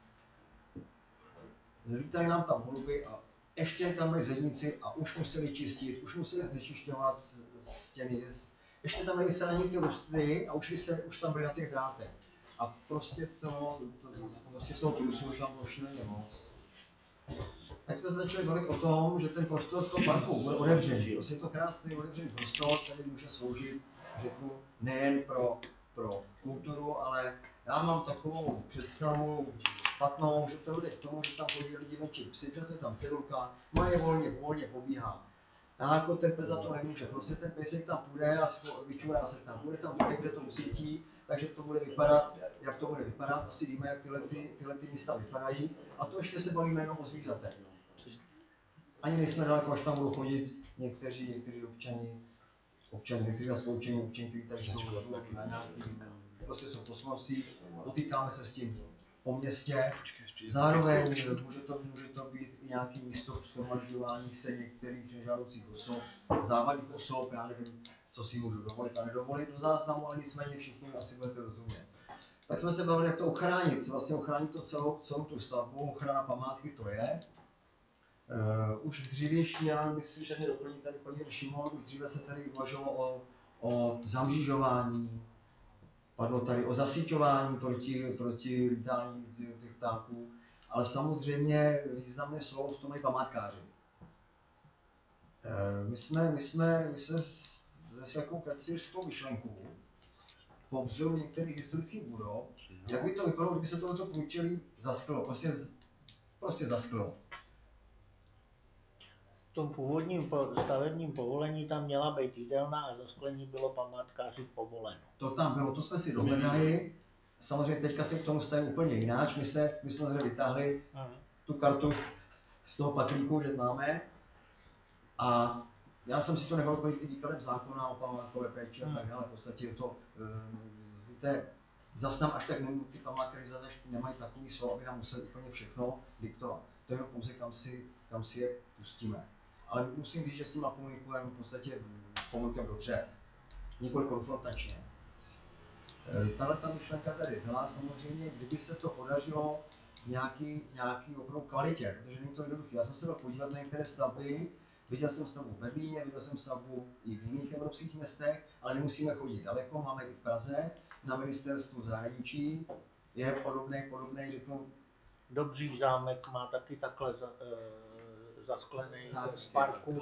Zlítali nám tam holuby a ještě tam byli zedníci a už museli čistit, už museli znečišťovat stěny. Ještě tam nevysely ani ty rostliny a už tam byly na těch drátech. A prostě z toho průsunu tam bylo šíleně moc. Tak jsme se začali bavit o tom, že ten prostor toho parku bude otevřený. Prostě je to krásný otevřený prostor, který může sloužit, řeknu, nejen pro kulturu, ale já mám takovou představu špatnou, že to jde k tomu, že tam chodí lidi venčit psy, protože to je tam cedulka, moje volně pobíhá. A jako ten pes za to nemůže, prostě ten pejsek tam půjde a vyčurá se tam, bude tam kde to ucítí, takže to bude vypadat, jak to bude vypadat, asi víme, jak tyhle místa vypadají. A to ještě se bavíme jenom o zvířatech. Ani nejsme daleko, až tam budou chodit někteří občani, někteří občani, kteří tady jsou na nějakým, prostě jsou kosmosí, potýkáme se s tím po městě. Zároveň může to být i nějaké místo shromažďování se některých nežádoucích osob, závadných osob, já nevím, co si můžu dovolit a nedovolit do záznamu, ale nicméně všichni asi budete rozumět. Tak jsme se bavili, jak to ochránit, vlastně ochránit to celou tu stavbu, ochrana památky to je. Už dřívější, já myslím, že mě doplní tady paní Šimon, už dříve se tady uvažovalo o zamřížování, padlo tady o zasíťování proti lítání těch ptáků, ale samozřejmě významné slovo v tom mají památkáři. My jsme ze svakou kacířskou myšlenkou po vzoru některých historických budov, jak by to vypadalo, kdyby se tohoto průčelí zasklo, prostě zasklo. V tom původním stavebním povolení tam měla být jídelna a zasklení bylo památkáři povoleno. To tam bylo, to jsme si dohledali. Samozřejmě teďka si k tomu stavím úplně jináč. My jsme zde vytáhli tu kartu z toho paklíku, že máme. A já jsem si to nechal pojít i výkladem zákona o památkové péči a tak dále. V podstatě je to, víte, zas tam až tak ty památkáři zase nemají takový slovo, aby nám museli úplně všechno diktovat. To je jenom pouze, kam si je pustíme. Ale musím říct, že s nimi komunikujeme v podstatě dobře, nikoli konfrontačně. Ta myšlenka tady byla samozřejmě, kdyby se to podařilo nějaký opravdu kvalitě, protože není to jednoduché. Já jsem se byl podívat na některé stavby, viděl jsem stavbu v Berlíně, viděl jsem stavbu i v jiných evropských městech, ale nemusíme chodit daleko, máme i v Praze, na ministerstvu zahraničí, je podobný, řeknu. Dobří zámek má taky takhle zasklený z parku,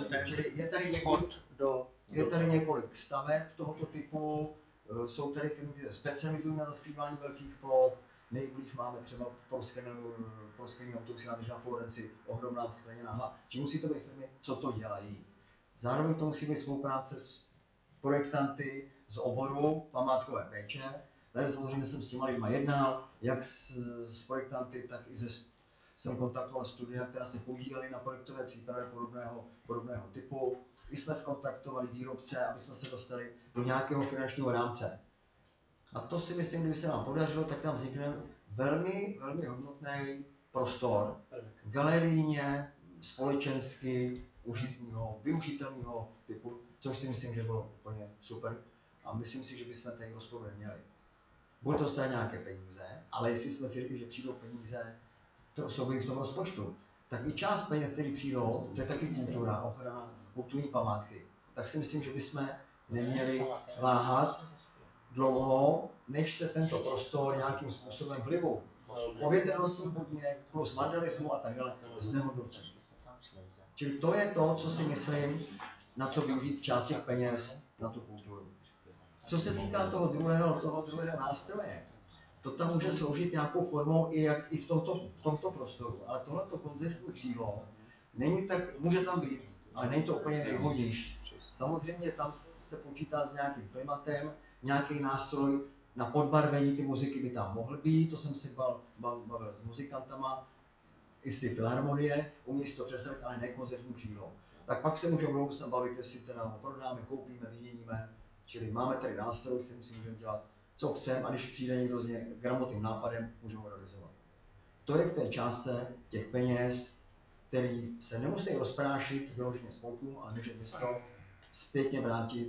je tady několik staveb tohoto typu, jsou tady, které specializují na zaskrývání velkých ploch, nejblíž máme třeba polského autobusy na Florenci, ohromná skleněná hala. Či musí to být firmy, co to dělají. Zároveň to musí být spolupráce s projektanty z oboru památkové péče. Tady samozřejmě jsem s těma lidma jednal, jak s projektanty, tak i jsem kontaktoval studia, která se podílely na projektové přípravě podobného typu. I jsme skontaktovali výrobce, aby jsme se dostali do nějakého finančního rámce. A to si myslím, kdyby se nám podařilo, tak tam vznikne velmi hodnotný prostor, galerijně, společensky, užitního, využitelného typu, což si myslím, že bylo úplně super. A myslím si, že bychom tady rozporu neměli. Bude to stát nějaké peníze, ale jestli jsme si řekli, že přijdou peníze, to jsou v tom rozpočtu, tak i část peněz, které přijdou, to je taky kultura, ochrana kulturní památky. Tak si myslím, že bychom neměli váhat dlouho, než se tento prostor nějakým způsobem vlivu povětrnostní podmínek plus vandalismu a tak dále znehodnotí. Čili to je to, co si myslím, na co využít část těch peněz na tu kulturu. Co se týká toho druhého nástroje, to tam může sloužit nějakou formou i v tomto prostoru, ale tohleto koncertní křídlo není tak, může tam být, ale není to úplně nejvhodnější. Samozřejmě tam se počítá s nějakým klimatem, nějaký nástroj na podbarvení ty muziky by tam mohl být, to jsem si bavil s muzikantama, i z ty filharmonie, umí si to představit, ale ne koncertní křídlo. tak pak se můžeme budoucna bavit, jestli teda prodáme, koupíme, vyměníme. Čili máme tady nástroj, s si můžeme dělat, co chceme, a když přijde někdo s gramotným nápadem, můžeme ho realizovat. To je v té částce těch peněz, který se nemusí rozprášit vyloženě spolkům, ale může město zpětně vrátit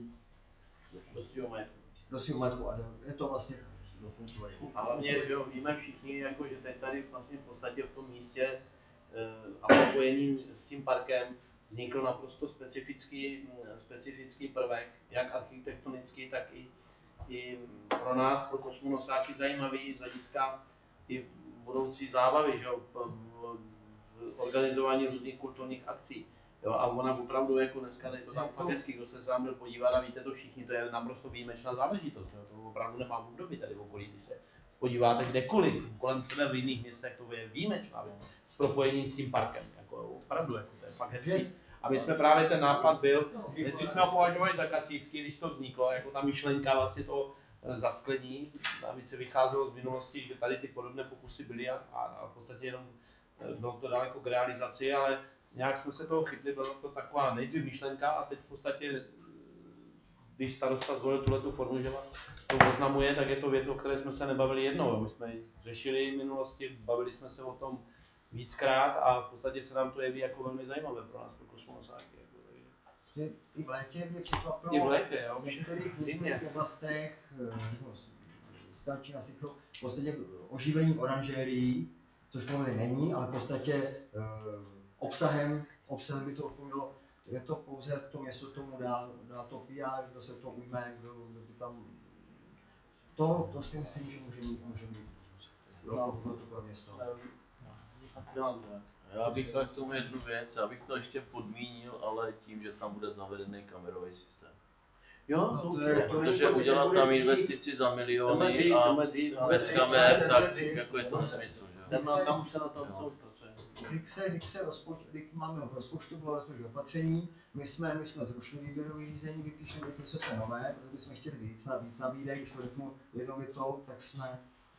do svého majetku a je to vlastně do kultury. A hlavně, že víme všichni, jako, že teď tady vlastně v podstatě v tom místě a propojením s tím parkem vznikl naprosto specifický prvek, jak architektonický, tak i pro nás, pro kosmonosáky zajímavý z hlediska i budoucí zábavy, že organizování různých kulturních akcí. Jo, a ona opravdu jako dneska to tam fakticky, kdo se sám byl podívat a víte to všichni, to je naprosto výjimečná záležitost. Jo. To opravdu nemá období tady v okolí, když se podíváte kdekoliv, kolem sebe v jiných městech, to je výjimečná věc. S propojením s tím parkem, jako opravdu, jako to je fakt hezký. A my jsme právě ten nápad byl, nejdřív jsme ho považovali za kacířský, když to vzniklo, jako ta myšlenka vlastně toho zasklení, aby se vycházelo z minulosti, že tady ty podobné pokusy byly a v podstatě jenom bylo to daleko k realizaci, ale nějak jsme se toho chytli, byla to taková nejdřív myšlenka a teď v podstatě, když starosta zvolil tuhletu formu, že to oznamuje, tak je to věc, o které jsme se nebavili jednou. My jsme ji řešili v minulosti, bavili jsme se o tom víckrát a v podstatě se nám to jeví jako velmi zajímavé pro nás, pro kosmonosáky. I v létě mě překvapilo, i v létě, jo, v některých oblastech, v podstatě oživení oranžérií, což poměrně není, ale v podstatě obsahem by to odpovědělo, je to pouze to město tomu dá to PR, kdo se to ujme, kdo by tam, to si myslím, že může být pro to město. Já bych tak k tomu jednu věc, já bych to ještě podmínil, ale tím, že tam bude zavedený kamerový systém. Jo, protože udělat tam investici za miliony a bez kamer, tak jako je to nesmysl. Tam už se na to už pracuje. Když máme v rozpočtu, bylo rozpočtové opatření, my jsme zrušili výběrové řízení, vypíšeme se nové, protože jsme chtěli víc nabídek, když to řeknu jednou větou, tak jsme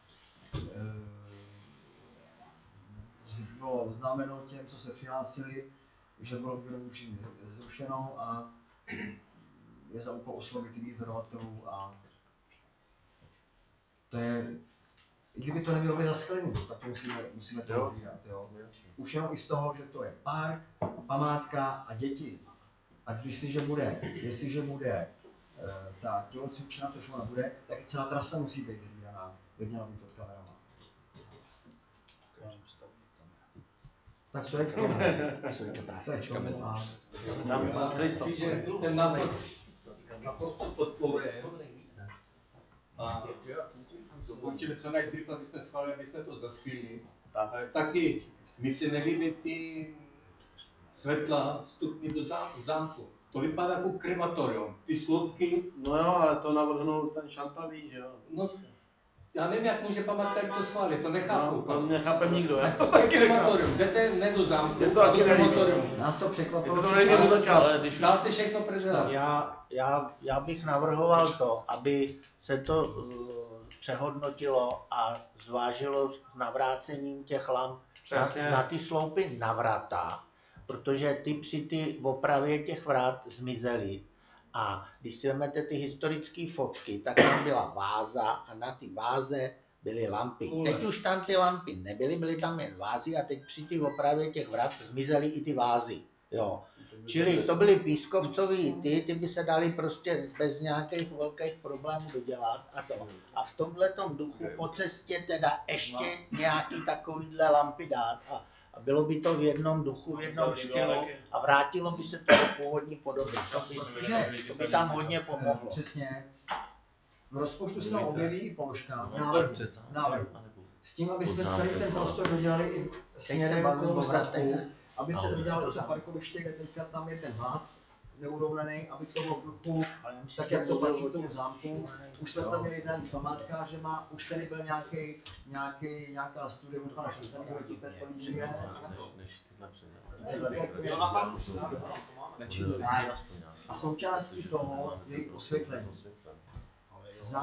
bylo oznámeno těm, co se přihlásili, že bylo výběrové řízení zrušeno a je za úkol oslovit víc dodavatelů a to je, i kdyby to nemělo být zasklený, tak to musíme to odvídat. Už jenom i z toho, že to je park, památka a děti. A jestliže bude ta tělocvična, což ona bude, tak i celá trasa musí být vyvídaná, by měla být pod kamerama. Tak to je k tomu. Ten nápad podporuje. A dokončíme co nejdřív, aby jsme schválili, aby jsme to zaspili. Taky mi se nelíbí ty světla vstupní do zámku. To vypadá jako krematorium. Ty sloupky. No jo, ale to navrhnul ten Šantaví, že jo? No, já nevím, jak může památka to schválit, to nechápu. No, to nechápe nikdo, jak to taky krematorium, jdete ne do zámku, je to taky krematorium. Nás to překvapilo. To nejde do začátku. Dá se všechno prezentovat. Já bych navrhoval to, aby se to přehodnotilo a zvážilo s navrácením těch lamp na ty sloupy na vrata, protože ty při ty opravě těch vrat zmizely. A když si vezmete ty historické fotky, tak tam byla váza a na ty váze byly lampy. Teď už tam ty lampy nebyly, byly tam jen vázy a teď při té opravě těch vrat zmizely i ty vázy. Jo. Čili to byly pískovcový ty by se dali prostě bez nějakých velkých problémů dodělat a to. A v tomhletom duchu po cestě teda ještě nějaký takovýhle lampy dát a bylo by to v jednom duchu, v jednom stylu a vrátilo by se to do původní podoby. To by tam hodně pomohlo. Přesně. V rozpočtu se objeví položka, návrh. S tím, aby jsme celý ten prostor dodělali i směrem kolem statku, aby se dodělalo to parkoviště, kde teďka tam je ten hlad neurovnaný, aby to bylo v duchu, tak jak to patří k tomu zámku. Už jsme tam měli jednání s památkářem, už tady byl nějaká studie od pana Šiltanyho, a součástí toho je i osvětlení.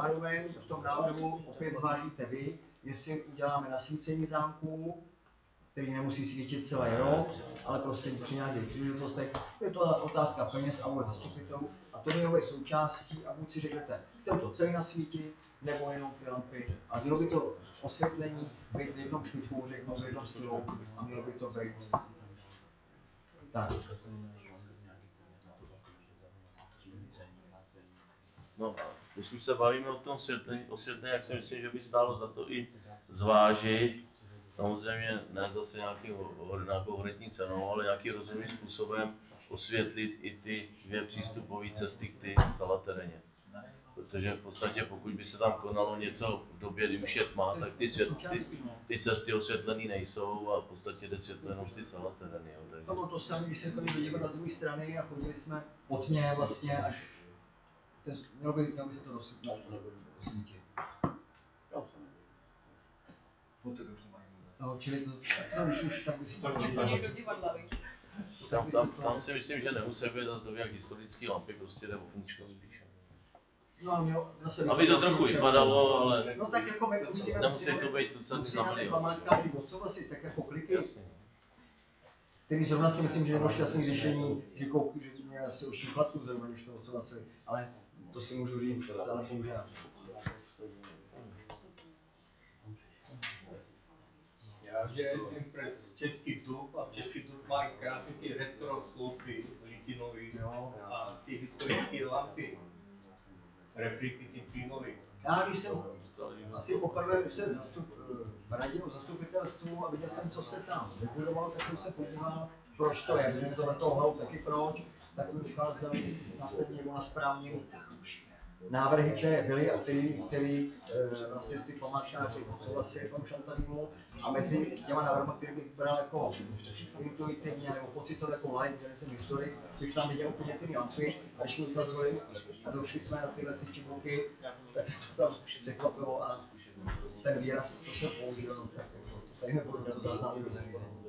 Zároveň v tom návrhu opět zvážíte vy, jestli uděláme nasvícení zámků, který nemusí svítit celý rok, ale prostě při nějakých příležitostech. Je to otázka peněz a vůle zastupitelů a to je součástí a buď si řeknete, chcem to celý nasvítit, nebo jenom ty lampy. A mělo by to osvětlení být v jednom špičku, řeknou v jednom stylu a mělo by to být tak. No, když už se bavíme o tom osvětlení, jak si myslím, že by stálo za to i zvážit, samozřejmě ne zase nějakou hodnotní cenou, ale nějakým rozumným způsobem osvětlit i ty dvě přístupové cesty k ty salatereně. Protože v podstatě pokud by se tam konalo něco v době, kdy už je tma, tak ty cesty osvětlené nejsou a v podstatě jde světlo jenom z ty salatereny. To bylo to samé, když se to viděli na druhé strany a chodili jsme po tmě vlastně až mělo by se to rozsvítit. No, čili to, když už tak by si to do divadla, víš? Tam si myslím, že nemusí být zase do jak historický lampy, prostě jde o funkčnost spíš. No, ale mělo zase... Aby to trochu vypadalo, ale no, tak jako my musíme... Nemusí to být docela za milion. Památkáři odsouhlasit, tak jako kliky, který zrovna si myslím, že nebylo šťastný řešení, že měl asi už chladku zrovna, když to odsouhlasili, ale to si můžu říct, ale bohužel. Já že jezdím přes Český Dub a v Český Dub mají krásně ty retro sloupy litinový a ty historické lampy, repliky ty plynový. Já když jsem asi poprvé se radil o zastupitelstvu a viděl jsem, co se tam vybudovalo, tak jsem se podíval, proč to je, protože to na toho hlavu taky proč, tak mi vycházeli na správním návrhy, které byly a který vlastně ty památkáři odsouhlasili panu Šantavímu a mezi těma návrhy, které bych bral jako intuitivně nebo pocitově jako like, který jsem historik, bych tam viděl úplně ty lampy a když mi ukazovali a došli jsme na tyhle ty čibuky, tak to tam překvapilo a ten výraz, to se použil, no, tak tady nebudu mít záznamný zařízení.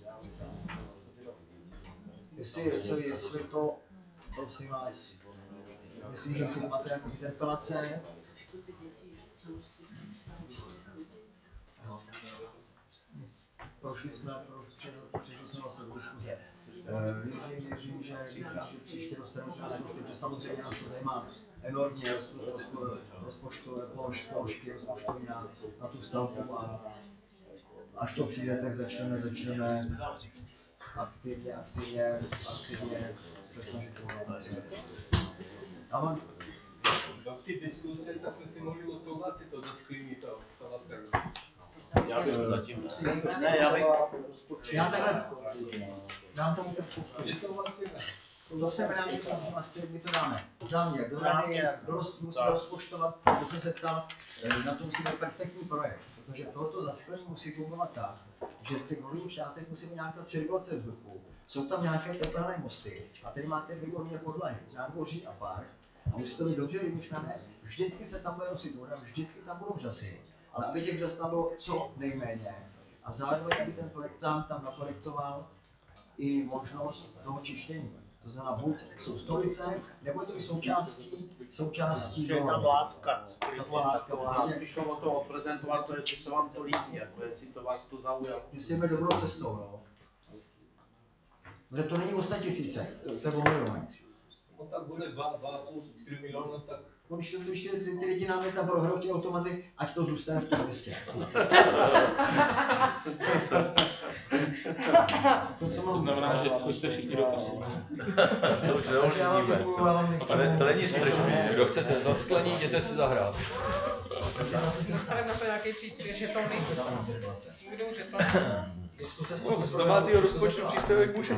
Jestli to, prosím vás, myslím, že přijímáte jako interpelace. Prošli jsme vlastně do diskuze. Věřím, že příště dostaneme rozpočtu, protože samozřejmě nás to zajímá enormně rozpočtové položky rozpočtový na tu stavbu a až to přijde, tak začneme aktivně se snažit toho. Do té diskuse tak jsme si mohli odsouhlasit to ze sklíní to salateru. Já bych zatím ne, já takhle dám tomu ten souhlasíme. To se jmenuje, vlastně my to dáme. Záměr, do rady, musíme rozpočtovat, to jsem se ptal, na to musí být perfektní projekt, protože tohoto zasklení musí fungovat tak, že v těch horních částech musí být nějaká cirkulace vzduchu, jsou tam nějaké tepelné mosty a tady máte dvě horní podlahy, nádvoří a park a musí to být dobře vymyšlené, vždycky se tam bude nosit voda, vždycky tam budou řasy, ale aby těch řas tam bylo co nejméně a zároveň, aby ten projektant tam naprojektoval i možnost toho čištění. To znamená, buď jsou stolice, nebo je to i součástí že je tam látka. Spíš o to odprezentovat, to jestli se vám to líbí, jako jestli to vás to zaujalo. Jestli jdeme dobrou cestou, no. Protože to není o 100 000, to je o miliony. No tak bude 2,5–3 miliony, tak... Když ty lidi nám tam prohrou ty automaty, ať to zůstane v tom městě. To znamená, že chodíte všichni do kasy. To už neovlivníme. To není strašné. Kdo chcete zasklení, jděte si zahrát. Dostaneme na to nějaký příspěvek, že to nejde. Kdo může to? Z domácího rozpočtu příspěvek může.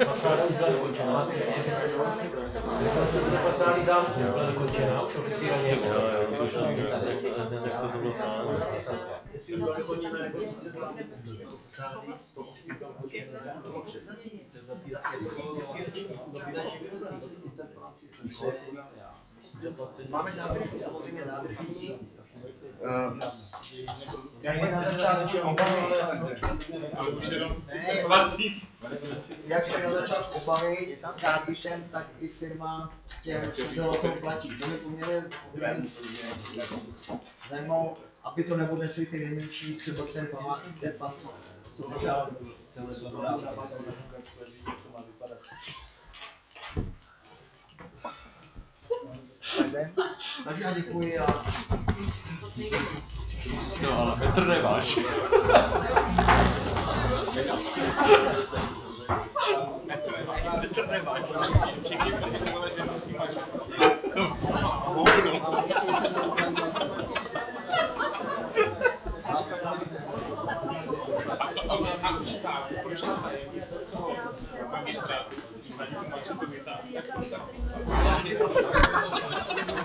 Fasády zámku byla dokončená, už oficiálně. To už jak to bylo Máme závěrky, samozřejmě závěrky. Jak na začátku obavy, jak na začátku obavy, tak i firma těm, co to platí. To mi poměrně zajímalo, aby to neodnesli ty nejmenší, třeba ten Chceme se to dát. Tak já děkuji a... No ale metr nemáš. Metr nemáš. Všichni vole, že musí máš. A už říká, proč ta tajemnice toho magistrátu, za tím máš to vytáhnout.